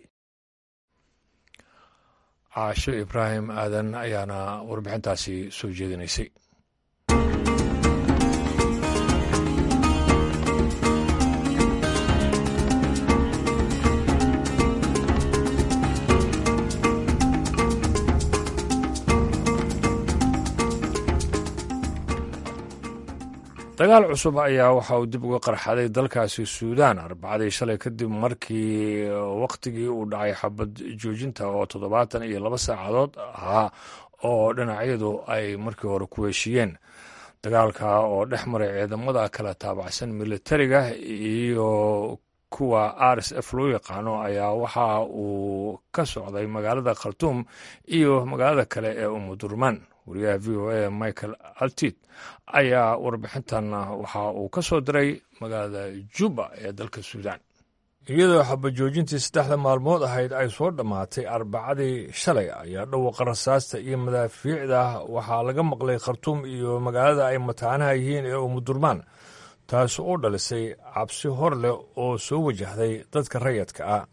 Speaker 1: caasho ibraahim aadan ayaana warbixintaasi soo jeedinaysay. dagaal cusub ayaa waxa uu dib uga qarxaday dalkaasi suudaan arbacadii shalay kadib markii wakhtigii uu dhacay xabad joojinta oo toddobaatan iyo laba saacadood ahaa oo dhinacyadu ay markii hore ku heshiiyeen. dagaalka oo dhex maray ciidamada kala taabacsan militariga iyo kuwa r s f loo yaqaano ayaa waxa uu ka socday magaalada khartuum iyo magaalada kale ee umudurman. wariyaha v o a michael altid ayaa warbixintan waxa uu ka soo diray magaalada juba ee dalka suudaan. iyadoo xabajoojintii saddexda maalmood ahayd ay soo dhammaatay arbacadii shalay ayaa dhawaaqa rasaasta iyo madaafiicda waxaa laga maqlay khartuum iyo magaalada ay mataanaha yihiin ee umudurmaan, taas oo dhalisay cabsi hor leh oo soo wajahday dadka rayadka ah.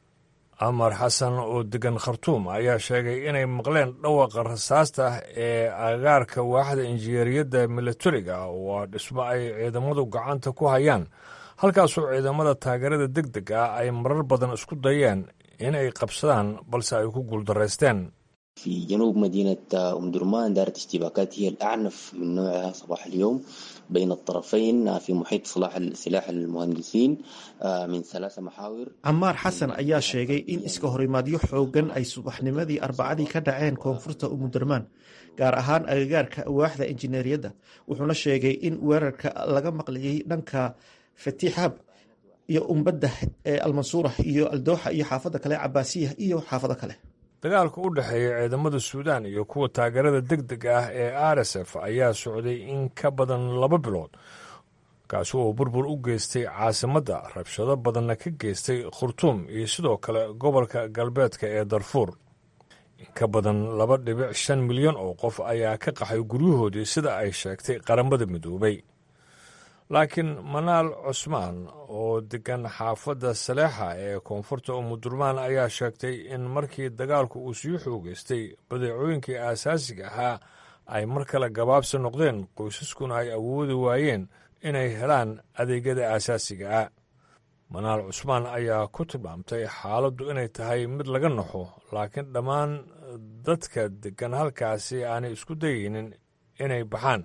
Speaker 1: Amar Xasan oo degan Khartuum ayaa sheegay inay maqleen dhawaaqa rasaasta ee agaarka waaxda injineeriyadda militariga oo dhismo ay ciidamadu gacanta ku hayaan, halkaasoo ciidamada taageerada degdega ah ay marar badan isku dayeen inay qabsadaan balse ay ku guuldaraysteen.
Speaker 14: في جنوب مدينة أم درمان دارت اشتباكات هي الأعنف من نوعها صباح اليوم بين الطرفين في محيط سلاح سلاح المهندسين من ثلاث محاور.
Speaker 15: عمار حسن ayaa sheegay in iska horimaadyo xoogan ay subaxnimadii arbacadii ka dhaceen koonfurta Umm Durman, gaar ahaan agagaarka waaxda injineeriyadda. wuxuuna sheegay in weerarka laga maqlayay dhanka Fatihab iyo Umbadda ee Al-Mansuura iyo Al-Dooxa iyo xaafada kale Cabaasiya iyo xaafada kale.
Speaker 1: dagaalka u dhexeeya ciidamada suudaan iyo kuwa taageerada degdega ah ee r s f ayaa socday in ka badan laba bilood, kaasi oo burbur u geystay caasimadda, rabshado badanna ka geystay khurtuum iyo sidoo kale gobolka galbeedka ee darfuur. in ka badan laba dhibic shan milyan oo qof ayaa ka qaxay guryahoodii sida ay sheegtay qaramada midoobay. laakiin manaal cusmaan oo degan xaafadda saleexa ee koonfurta umudurmaan ayaa sheegtay in markii dagaalku uu sii xoogeystay badeecooyinkii aasaasiga ahaa ay mar kale gabaabsi noqdeen, qoysaskuna ay awoodi waayeen inay helaan adeegyada aasaasiga ah. manaal cusmaan ayaa ku tilmaamtay xaaladdu inay tahay mid laga naxo laakiin dhammaan dadka deggan halkaasi aanay isku dayaynin inay baxaan.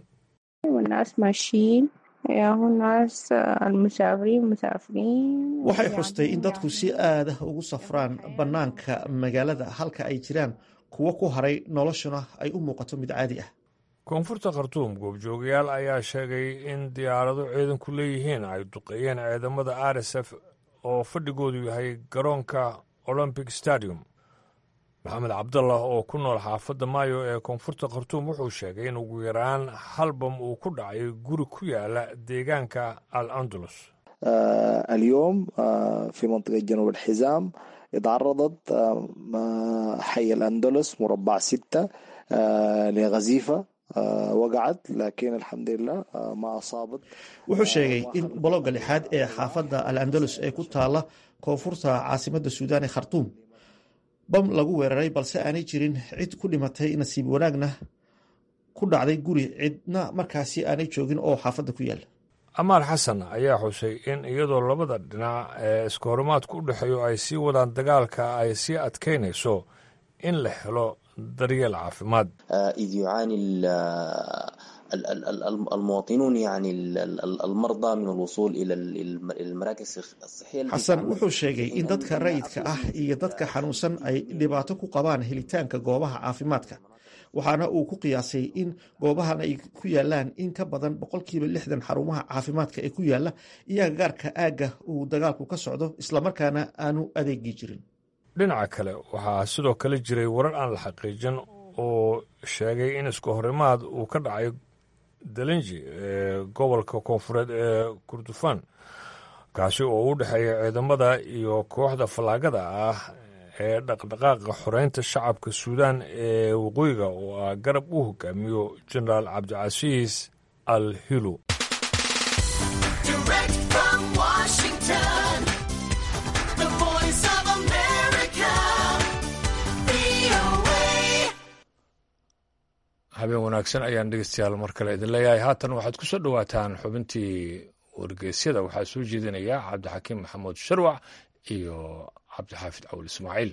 Speaker 15: waxay xustay in dadku si aad ah ugu safraan bannaanka magaalada halka ay jiraan kuwo ku haray noloshuna ay u muuqato mid caadi ah.
Speaker 1: koonfurta khartuum goobjoogayaal ayaa sheegay in diyaarado ciidanku leeyihiin ay duqeeyeen ciidamada r s f oo fadhigoodu yahay garoonka olombic stadium. maxamed cabdallah oo ku nool xaafadda maayo ee koonfurta khartuum wuxuu sheegay in ugu yaraan hal bam uu ku dhacay guri ku yaala deegaanka al andalus.
Speaker 16: اليوم في منطقة جنوب الحزام تعرضت حي الأندلس مربع ستة لغزيفة waqacad laakiin alxamdulilah ma asaabat.
Speaker 15: wuxuu sheegay in bologga lixaad ee xaafadda al andalus ee ku taala koonfurta caasimadda suudaan ee khartuum bam lagu weeraray balse aanay jirin cid ku dhimatay, nasiib wanaagna ku dhacday guri cidna markaasi aanay joogin oo xaafadda ku yaala.
Speaker 1: amaar xasan ayaa xusay in iyadoo labada dhinac ee iska horimaadku u dhexeeyo ay sii wadaan dagaalka ay sii adkaynayso in la helo daryeel caafimaad.
Speaker 14: إذ يعاني المواطنون يعني المرضى من الوصول إلى المراكز الصحية.
Speaker 15: xasan wuxuu sheegay in dadka rayidka ah iyo dadka xanuunsan ay dhibaato ku qabaan helitaanka goobaha caafimaadka, waxaana uu ku qiyaasay in goobahan ay ku yaalaan in ka badan boqolkiiba lixdan xarumaha caafimaadka ee ku yaala iyo agagaarka aagga uu dagaalku ka socdo islamarkaana aanu adeegi jirin.
Speaker 1: dhinaca kale waxaa sidoo kale jiray warar aan la xaqiijin oo sheegay in isku horimaad uu ka dhacay dalinji ee gobolka koonfureed ee kurdufaan, kaasi oo u dhexeeya ciidamada iyo kooxda fallaagada ah ee dhaqdhaqaaqa xoreynta shacabka suudaan ee waqooyiga oo ah garab u hogaamiyo jenaraal cabdicasiis al hilu. habeen wanaagsan ayaan dhegeystayaal mar kale idin leeyahay. haatan waxaad ku soo dhowaataan xubintii wargeysyada. waxaa soo jeedinaya cabdixakiim maxamuud sharwac iyo cabdixaafid cawil ismaaciil.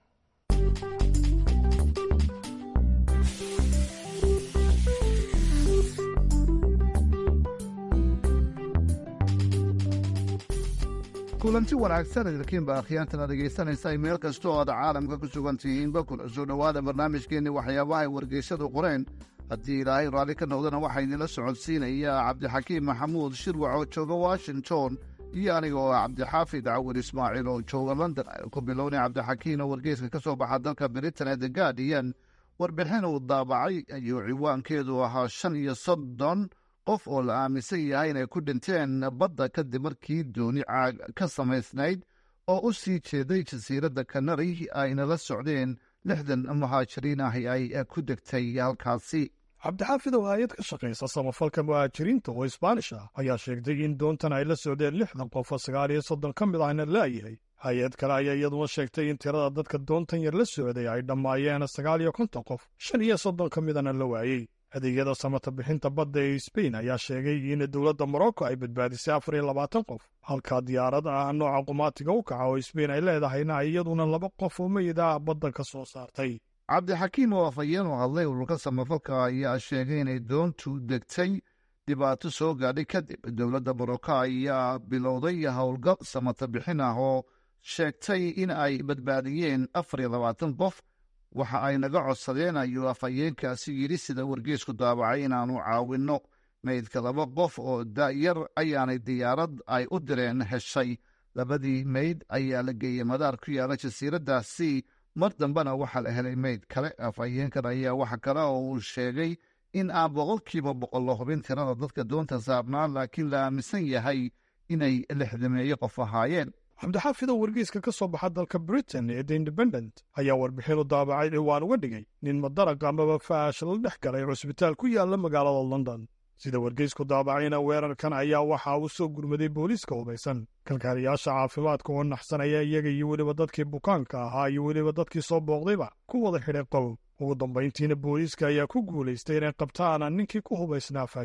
Speaker 17: kulanti wanaagsan idinkiinba akhyaantana dhegaysanaysa meel kasta oo aad caalamka ku sugan tihiinba kula soo dhowaada barnaamijkeenni waxyaabaha ay wargeysyadu qoreen. haddii ilaahay raalli ka noqdana waxaa idinla socodsiinaya cabdixakiim maxamuud shirwac oo jooga washington iyo aniga oo cabdixaafid cawil ismaaciil oo jooga london. aynu ku bilownay cabdixakiim oo wargeyska ka soo baxa dalka britain ee the guardian warbixin uu daabacay ayuu ciwaankeedu ahaa shan iyo soddon qof oo la aaminsan yahay inay ku dhinteen badda kadib markii dooni caag ka samaysnayd oo u sii jeeday jasiiradda kanari ayna la socdeen lixdan muhaajiriin ahi ay ku degtay halkaasi.
Speaker 18: cabdixaafid oo hay-ad ka shaqaysa samafalka muhaajiriinta oo isbaanish ah ayaa sheegtay in doontan ay la socdeen lixdan qof oo sagaal iyo soddon ka mid ahna laayahay. hay-ad kale ayaa iyaduna sheegtay in tirada dadka doontan yar la socday ay dhammaayeen sagaal iyo konton qof, shan iyo soddon ka midana la waayey. adeegyada samata bixinta badda ee sbain ayaa sheegay in dowladda morocco ay badbaadisay afar iyo labaatan qof, halka diyaarad ah nooca qumaatiga u kaca oo sbain ay leedahayna iyaduna laba qof oo meyid ah badda ka soo saartay.
Speaker 17: cabdixakiim oo afhayeen u hadlay ururka samafalka ayaa sheegay inay doontu degtay dhibaato soo gaadhay kadib. dowladda morocco ayaa bilowday howlgal samata bixin ah oo sheegtay in ay badbaadiyeen afar iyo labaatan qof. waxa ay naga codsadeen ayuu afhayeenkaasi yidhi sida wargeysku daabacay inaannu caawinno. meydka laba qof oo da'yar ayaanay diyaarad ay u direen heshay. labadii meyd ayaa la geeyey madaar ku yaala jasiiraddaasi, mar dambena waxaa la helay meyd kale. afhayeenkan ayaa waxa kale oo uu sheegay in aan boqolkiiba boqol la hubin tirada dadka doonta saarnaan, laakiin la aaminsan yahay inay lixdameeye qof ahaayeen.
Speaker 18: cabdixaafid oo wargeyska ka soo baxa dalka britain ee the independent ayaa warbixin u daabacay dhowaan uga dhigay nin madaraq amaba faash la dhex galay cusbitaal ku yaala magaalada london. sida wargeysku daabacayna weerarkan ayaa waxaa u soo gurmaday booliiska hubaysan. kalkaaliyaasha caafimaadka oo naxsanaya iyaga iyo weliba dadkii bukaanka ahaa iyo weliba dadkii soo booqdayba ku wada xidhay qow. ugu dambayntiina booliiska ayaa ku guulaystay inay qabtaan ninkii ku hubaysnaa faashka.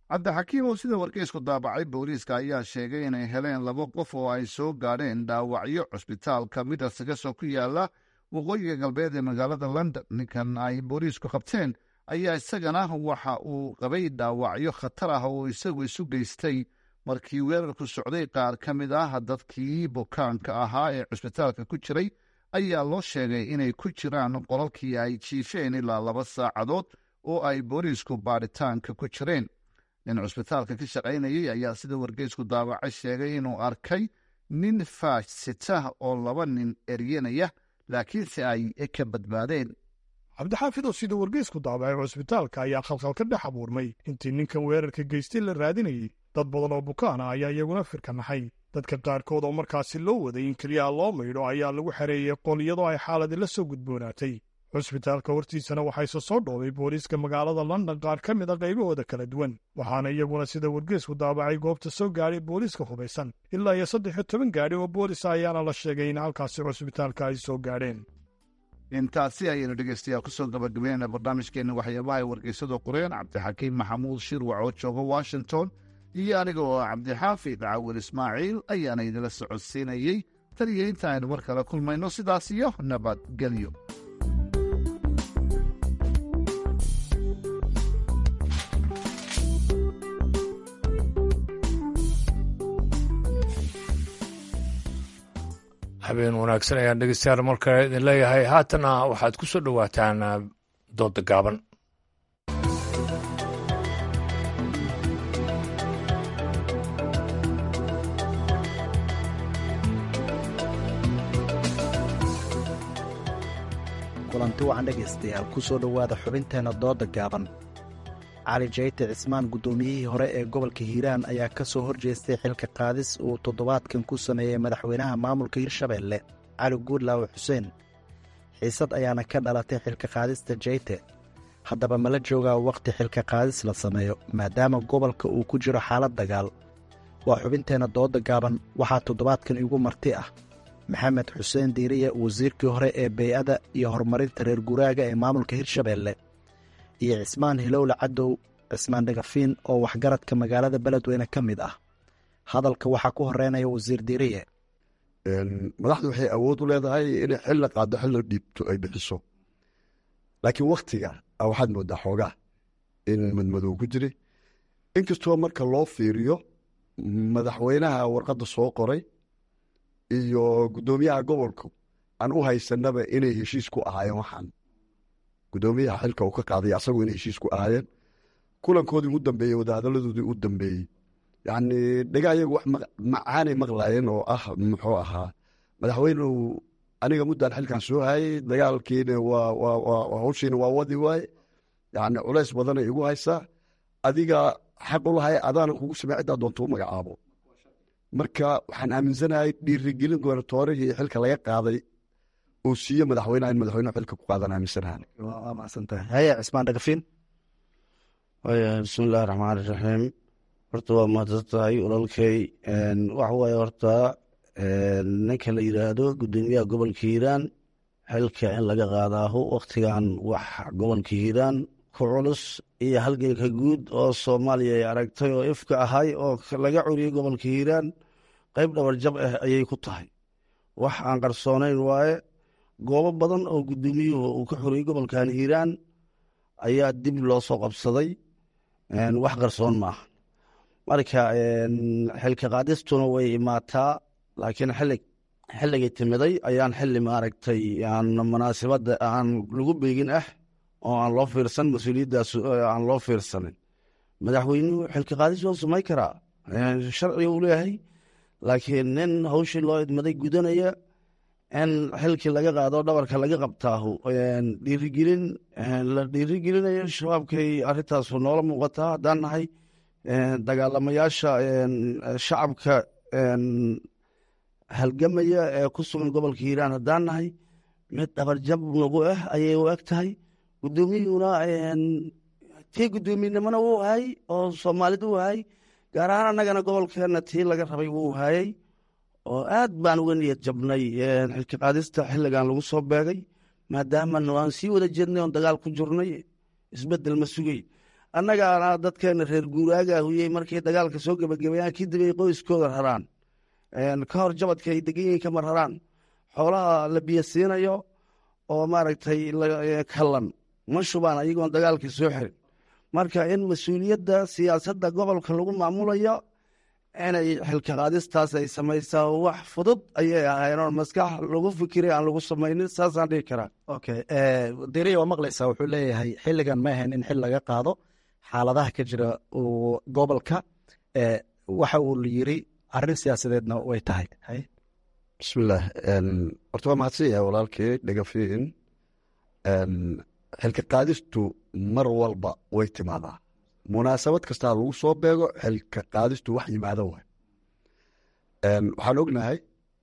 Speaker 17: cabdixakiim oo sida wargeysku daabacay booliiska ayaa sheegay inay heleen laba qof oo ay soo gaadheen dhaawacyo cusbitaalka middlesex oo ku yaala waqooyiga galbeed ee magaalada london. ninkan ay booliisku qabteen ayaa isagana waxa uu qabay dhaawacyo khatar ah oo isagu isu geystay markii weerarku socday. qaar ka mid ah dadkii bukaanka ahaa ee cusbitaalka ku jiray ayaa loo sheegay inay ku jiraan qolalkii ay jiifeen ilaa laba saacadood oo ay booliisku baaritaanka ku jireen. nin cusbitaalka ka shaqaynayay ayaa sida wargeysku daabacay sheegay inuu arkay nin faash sita oo laba nin eryanaya laakiinse ay ka badbaadeen.
Speaker 18: cabdixaafidoo sida wargeysku daabacay cusbitaalka ayaa khalkhal ka dhex abuurmay intii ninkan weerarka geystay la raadinayay. dad badan oo bukaana ayaa iyaguna firka naxay. dadka qaarkood oo markaasi loo waday in keliya loo maydho ayaa lagu xereeyey qol iyadoo ay xaaladi la soo gudboonaatay. cusbitaalka hortiisana waxayse soo dhoobay booliiska magaalada london qaar ka mid a qaybahooda kala duwan, waxaana iyaguna sida wargeysku daabacay goobta soo gaadhay booliiska hubaysan. ilaa iyo saddex iyo toban gaadhi oo boolisa ayaana la sheegay in halkaasi cusbitaalka ay soo gaadheen.
Speaker 17: intaasi ayaynu dhegeystayaal ku soo gabagabeynayna barnaamijkeenna waxyaabaha ay wargeysadu qoreen. cabdixakiim maxamuud shirwac oo jooga washington iyo aniga oo cabdixaafid cawil ismaaciil ayaana idinla socodsiinayey. tan iyo inta aynu mar kale kulmayno sidaas iyo nabadgelyo.
Speaker 1: habeen wanaagsan ayaan dhegeystayaal mar kale idin leeyahay. haatana waxaad ku soo dhowaataan dooda gaaban.
Speaker 19: kulanti wacan dhegaystayaal ku soo dhowaada xubinteenna dooda gaaban. cali jayte cismaan guddoomiyihii hore ee gobolka hiiraan ayaa ka soo hor jeestay xilka qaadis uu toddobaadkan ku sameeyey madaxweynaha maamulka hirshabeelle cali guudlaawe xuseen. xiisad ayaana ka dhalatay xilka qaadista jayte. haddaba mala joogaa wakhti xilka qaadis la sameeyo maadaama gobolka uu ku jiro xaalad dagaal? waa xubinteenna dooda gaaban. waxaa toddobaadkan igu marti ah maxamed xuseen diiriye, wasiirkii hore ee bey-ada iyo horumarinta reer guraaga ee maamulka hirshabeelle, iyo cismaan hilowle cadow cismaan dhagafiin oo waxgaradka magaalada beledweyne ka mid ah. hadalka waxaa ku horeynaya wasiir diiriye.
Speaker 20: madaxdu waxay awood u leedahay inay xil la qaado xil la dhiibto ay bixiso, laakiin wakhtiga waxaad moodaa xoogaa in madmadow ku jiray. inkastoo marka loo fiiriyo madaxweynaha warqadda soo qoray iyo guddoomiyaha gobolku aan u haysanaba inay heshiis ku ahaayeen. waxaan guddoomiyaha xilka uu ka qaaday asagu inay heshiis ku ahaayeen. kulankoodii ugu dambeeyey, wadahadaladoodii u dambeeyey, yacni dhaga ayagu wax macaanay maqlaayeen oo ah muxuu ahaa madaxweynuhu aniga muddaan xilkan soo hayay, dagaalkiina waa hawshiina waa wadi waaye, yacni culays badanay igu haysaa, adiga xaq u lahay adaana kugu samey ciddaa doonta u magacaabo. marka waxaan aaminsanahay dhiirigelin gobernatorihii xilka laga qaaday uu siiye madaxweynaha in madaxweynuhu xilka ku qaadan aaminsanahan.
Speaker 19: waa macsantahay. haya cismaan dhagafiin.
Speaker 21: waya bismillahi raxmaan iraxiim. horta waa mahadsan tahay walaalkay. waxa waaye horta ninka la yidhaahdo guddoomiyaha gobolka hiiraan xilka in laga qaadaaho wakhtigan wax gobolka hiiraan ku culus iyo halganka guud oo soomaaliya ay aragtay oo ifka ahay oo laga curiyey gobolka hiiraan qayb dhabarjab ah ayay ku tahay. wax aan qarsoonayn waaye. goobo badan oo guddoomiyuhu uu ka xuriyey gobolkan hiiraan ayaa dib loo soo qabsaday. wax qarsoon maaha. marka xilka qaadistuna way imaataa, laakiin xili xilligii timiday ayaan xili maaragtay aan munaasabadda aan lagu beegin ah oo aan loo fiirsan mas-uuliyaddaas aan loo fiirsanin. madaxweynuhu xilka qaadis waa samay karaa, sharciga uu leeyahay, laakiin nin hawshii loo idmaday gudanaya in xilkii laga qaado dhabarka laga qabtaahu dhiirigelin la dhiirigelinayo shabaabkay arrintaasu noola muuqataa. haddaan nahay dagaalamayaasha shacabka halgamaya ee ku sugan gobolka hiiraan, haddaan nahay mid dhabarjab nagu ah ayay u eg tahay. guddoomiyuhuna tii guddoomiyenimona wuu hayay oo soomaalida u hayay, gaar ahaan annagana gobolkeenna tii laga rabay wuu hayay, oo aad baan uga niyad jabnay xilka qaadista xilligan lagu soo beegay, maadaama aan sii wada jeednay oon dagaal ku jirnay, isbeddel ma sugay. annagaana dadkeena reer guuraaga huyey markay dagaalka soo gebagabeeyaan kadib ay qoyskooda raraan ka hor jabadka ay degan yihiin kama raraan xoolaha la biyo siinayo oo maaragtay kallan ma shubaan ayagoon dagaalka soo xirin marka in mas-uuliyadda siyaasadda gobolka lagu maamulayo inay xilka qaadistaas ay samaysaa wax fudud ayay ahaynoo maskax lagu fikiray aan lagu samaynin saasaan dhihi karaa
Speaker 19: okay deriya waa maqlaysaa wuxuu leeyahay xilligan ma ahayn in xil laga qaado xaaladaha ka jira gobolka waxa uu yiri arrin siyaasadeedna way tahay
Speaker 20: bismillaah horta waa mahadsan yahay walaalkii dhagafiin xilka qaadistu mar walba way timaadaa munaasabad kastaa lagu soo beego xilka qaadistu wax yimaado waay waxaan ognahay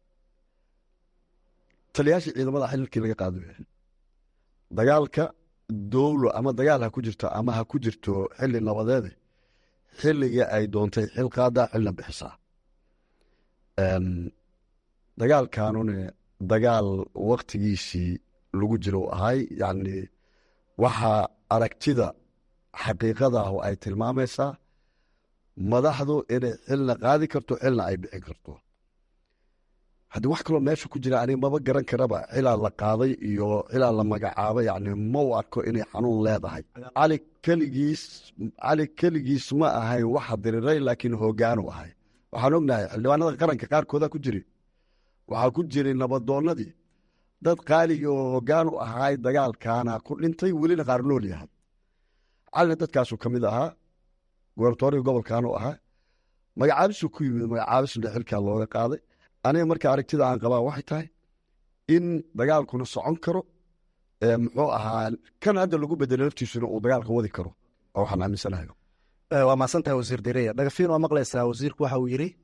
Speaker 20: taliyaashii ciidamada xililkii laga qaado dagaalka dowlo ama dagaal ha ku jirto ama ha ku jirto xili nabadeede xilligii ay doontay xil qaadaa xilna bixisaa dagaalkanune dagaal waktigiisii lagu jiro ahay yani waxaa aragtida xaqiiqada ah oo ay tilmaamaysaa madaxdu inay xilna qaadi karto xilna ay bixin karto haddii wax kaloo meesha ku jira ani maba garan karaba xilaa la qaaday iyo xilaa la magacaabo yani ma u arko inay xanuun leedahay cali keligiis cali keligiis ma ahayn waxa diriray laakiin hoggaanu ahay waxaan ognahay xildhibaanada qaranka qaarkooda ku jiri waxaa ku jiray nabadoonnadii dad qaaligii oo hoggaan u ahaay dagaalkaana ku dhintay welina qaar nool yahay calina dadkaasuu ka mid ahaa gobortoorihii gobolkaanu ahaa magacaabisuu ku yimid magacaabisna xilkaa looga qaaday aniga marka aragtida aan qabaa waxay tahay in dagaalkuna socon karo muxuu ahaa kan hadda lagu bedelo laftiisuna uu dagaalka wadi karo oo waxaan aaminsanahay
Speaker 19: waa mahadsantahay wasiir direya dhagafiin waa maqlaysaa wasiirku waxa uu yidhi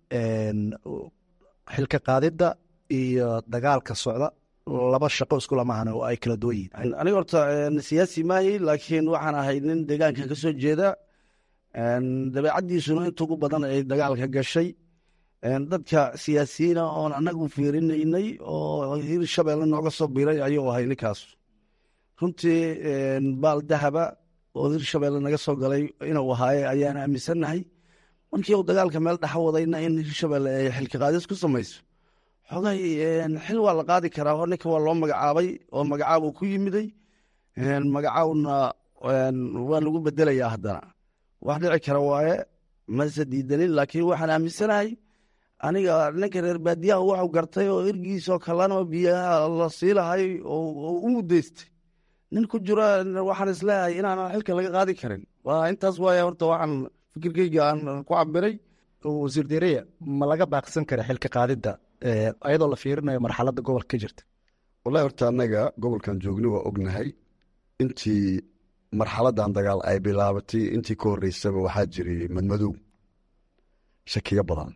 Speaker 19: xilka qaadidda iyo dagaalka socda laba shaqo isku lamahan oo ay kala duwan yihiin
Speaker 21: aniga horta siyaasi maahi laakiin waxaan ahay nin deegaanka ka soo jeeda dabeecaddiisuna inta ugu badan ay dagaalka gashay dadka siyaasiyiina oon annagu fiirinaynay oo hir shabeelle nooga soo biray ayuu ahay ninkaas runtii baal dahaba oo hir shabeelle naga soo galay inuu ahaaye ayaan aaminsannahay markii uu dagaalka meel dhexa wadayna in hir shabeelle ay xilka qaadis ku samayso xogay xil waa la qaadi karaa oo ninka waa loo magacaabay oo magacaabuu ku yimiday magacaawna waa lagu bedelayaa haddana wax dhici kara waaye mase diidanin laakiin waxaan aaminsanahay aniga ninka reer baadiyaha waxu gartay oo ergiisoo kalena biyaha la sii lahay oo u mudaystay nin ku jira waxaan isleeyahay inaan xilka laga qaadi karin waa intaas waaya horta waxaan fikirkeyga aan ku cabiray
Speaker 19: wasiir dereya ma laga baaqsan kara xilka qaadidda ayadoo la fiirinayo marxaladda gobolka ka jirta
Speaker 20: wallahi horta annaga gobolkan joogni waa ognahay intii marxaladdan dagaal ay bilaabatay intii ka horreysaba waxaa jiray madmadow shakiyo badan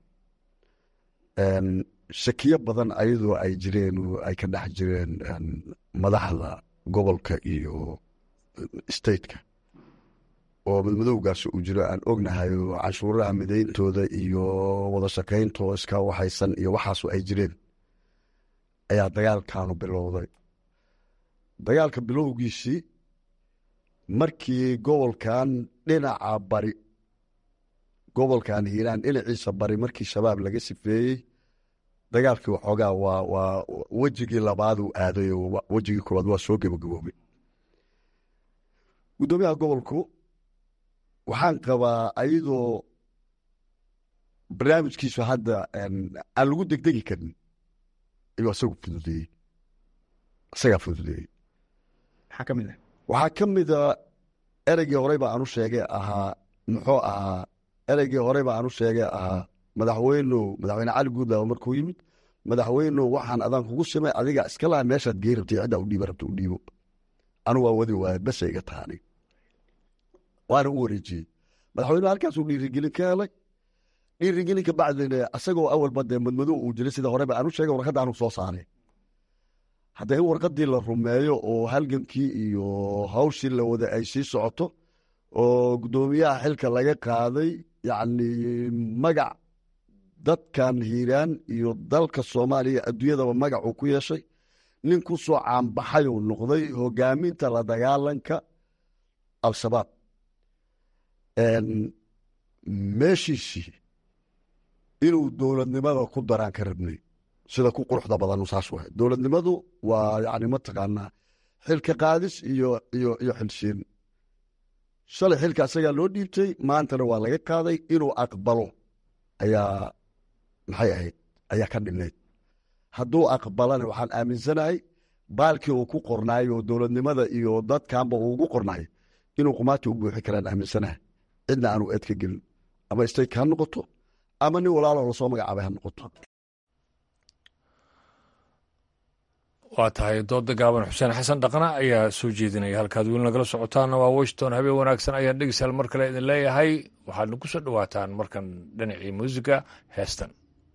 Speaker 20: shakiyo badan ayadoo ay jireen ay ka dhex jireen madaxda gobolka iyo stateka oo madmadowgaas uu jiro aan ognahay canshuuraha midayntooda iyo wada shaqayntoo iska waxaysan iyo waxaasu ay jireen ayaa dagaalkaanu bilowday dagaalka bilowgiisii markii gobolkan dhinaca bari gobolkan hiiraan dhinaciisa bari markii shabaab laga sifeeyey dagaalkii waxoogaa waa waa wejigii labaaduu aaday oo wejigii koowaad waa soo gebagaboobay guddoomiyaha gobolku waxaan qabaa ayadoo barnaamijkiisu hadda aan lagu degdegi karin ayuu isagu fududeeyey isagaa fududeeyey
Speaker 19: maxaa ka mid ah
Speaker 20: waxaa ka mida ereygii horeyba aanu sheegay ahaa muxuu ahaa ereygii horeyba aanu sheegay ahaa madaxweynow madaxweyne cali guudlaawo markuu yimid madaxweynow waxaan adaan kugu simay adiga iska laha meeshaad gey rabtay ciddaa u dhiiba rabta u dhiibo anu waa wadi waaye basa iga taani waana u wareejiyey madaxweynuhu halkaasuu dhiirigelin ka helay dhiirigelin ka bacdina asagoo awalba dee madmadow uu jiray sida horeba aanu sheegay warqadda aanu soo saaray hadda in warqaddii la rumeeyo oo halgankii iyo hawshii la wada ay sii socoto oo guddoomiyaha xilka laga qaaday yacni magac dadkan hiiraan iyo dalka soomaaliya adduunyadaba magacuu ku yeeshay nin ku soo caanbaxayuu noqday hogaaminta la dagaalanka al-shabaab meeshiisii inuu dowladnimada ku daraan ka rabnay sida ku quruxda badanu saas wahay dowladnimadu waa yani mataqaanaa xilka qaadis iyo iyo iyo xilsiin shalay xilka asagaa loo dhiibtay maantana waa laga qaaday inuu aqbalo ayaa maxay ahayd ayaa ka dhinayd hadduu aqbalana waxaan aaminsanahay baalkii uu ku qornaay oo dowladnimada iyo dadkanba uu ugu qornaay inuu qumaati u buuxi karaan aaminsanahay cidna aanu eed ka gelin ama staytka ha noqoto ama nin walaaloo lasoo magacaabay ha noqoto
Speaker 1: waa tahay dooda gaaban xuseen xasan dhaqna ayaa soo jeedinaya halkaad weli nagala socotaanna waa washington habeen wanaagsan ayaan dhegeystayaal mar kale idin leeyahay waxaadna ku soo dhowaataan markan dhinacii muusiga heestan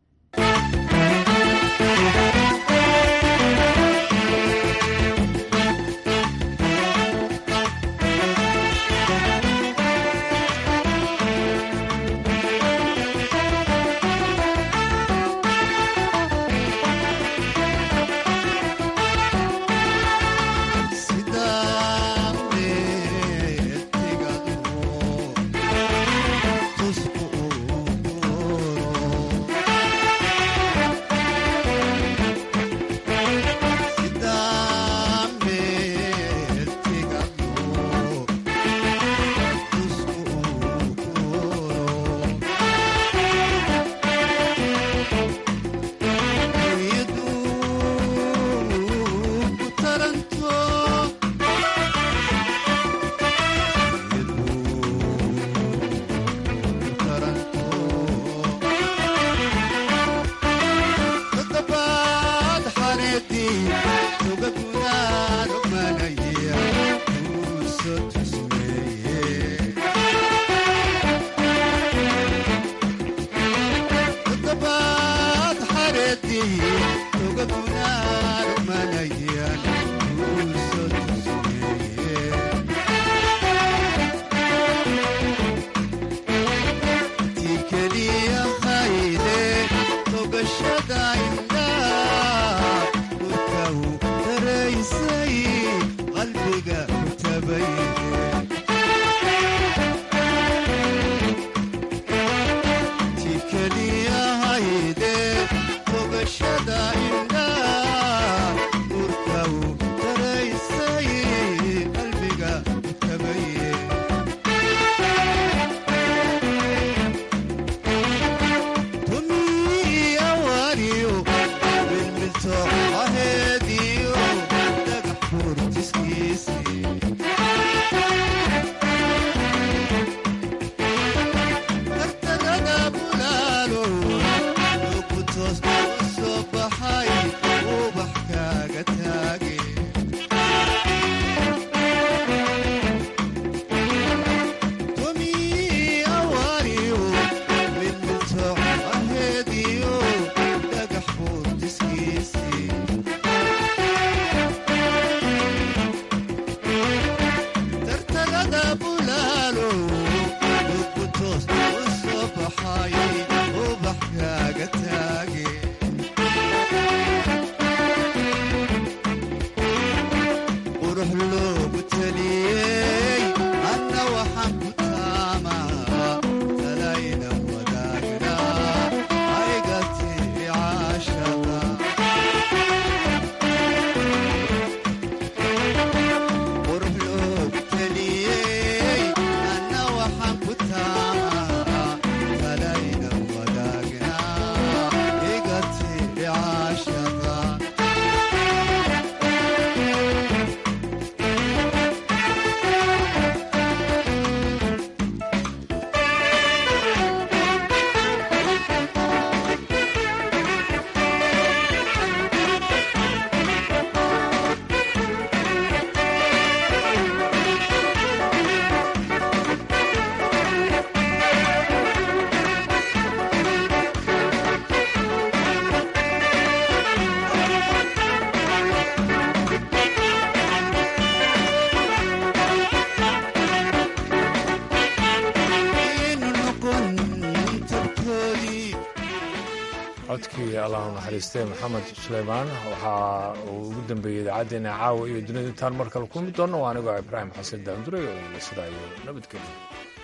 Speaker 1: codkii allahu naxariistay maxamed suleymaan waxaa uu ugu dambeeyey idaacaddeenna caawa iyo dunida intaan mar kale kulmi doonno waa anigoo ibraahim xasan daandure oo sidaa iyo nabadgelyo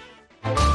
Speaker 3: ah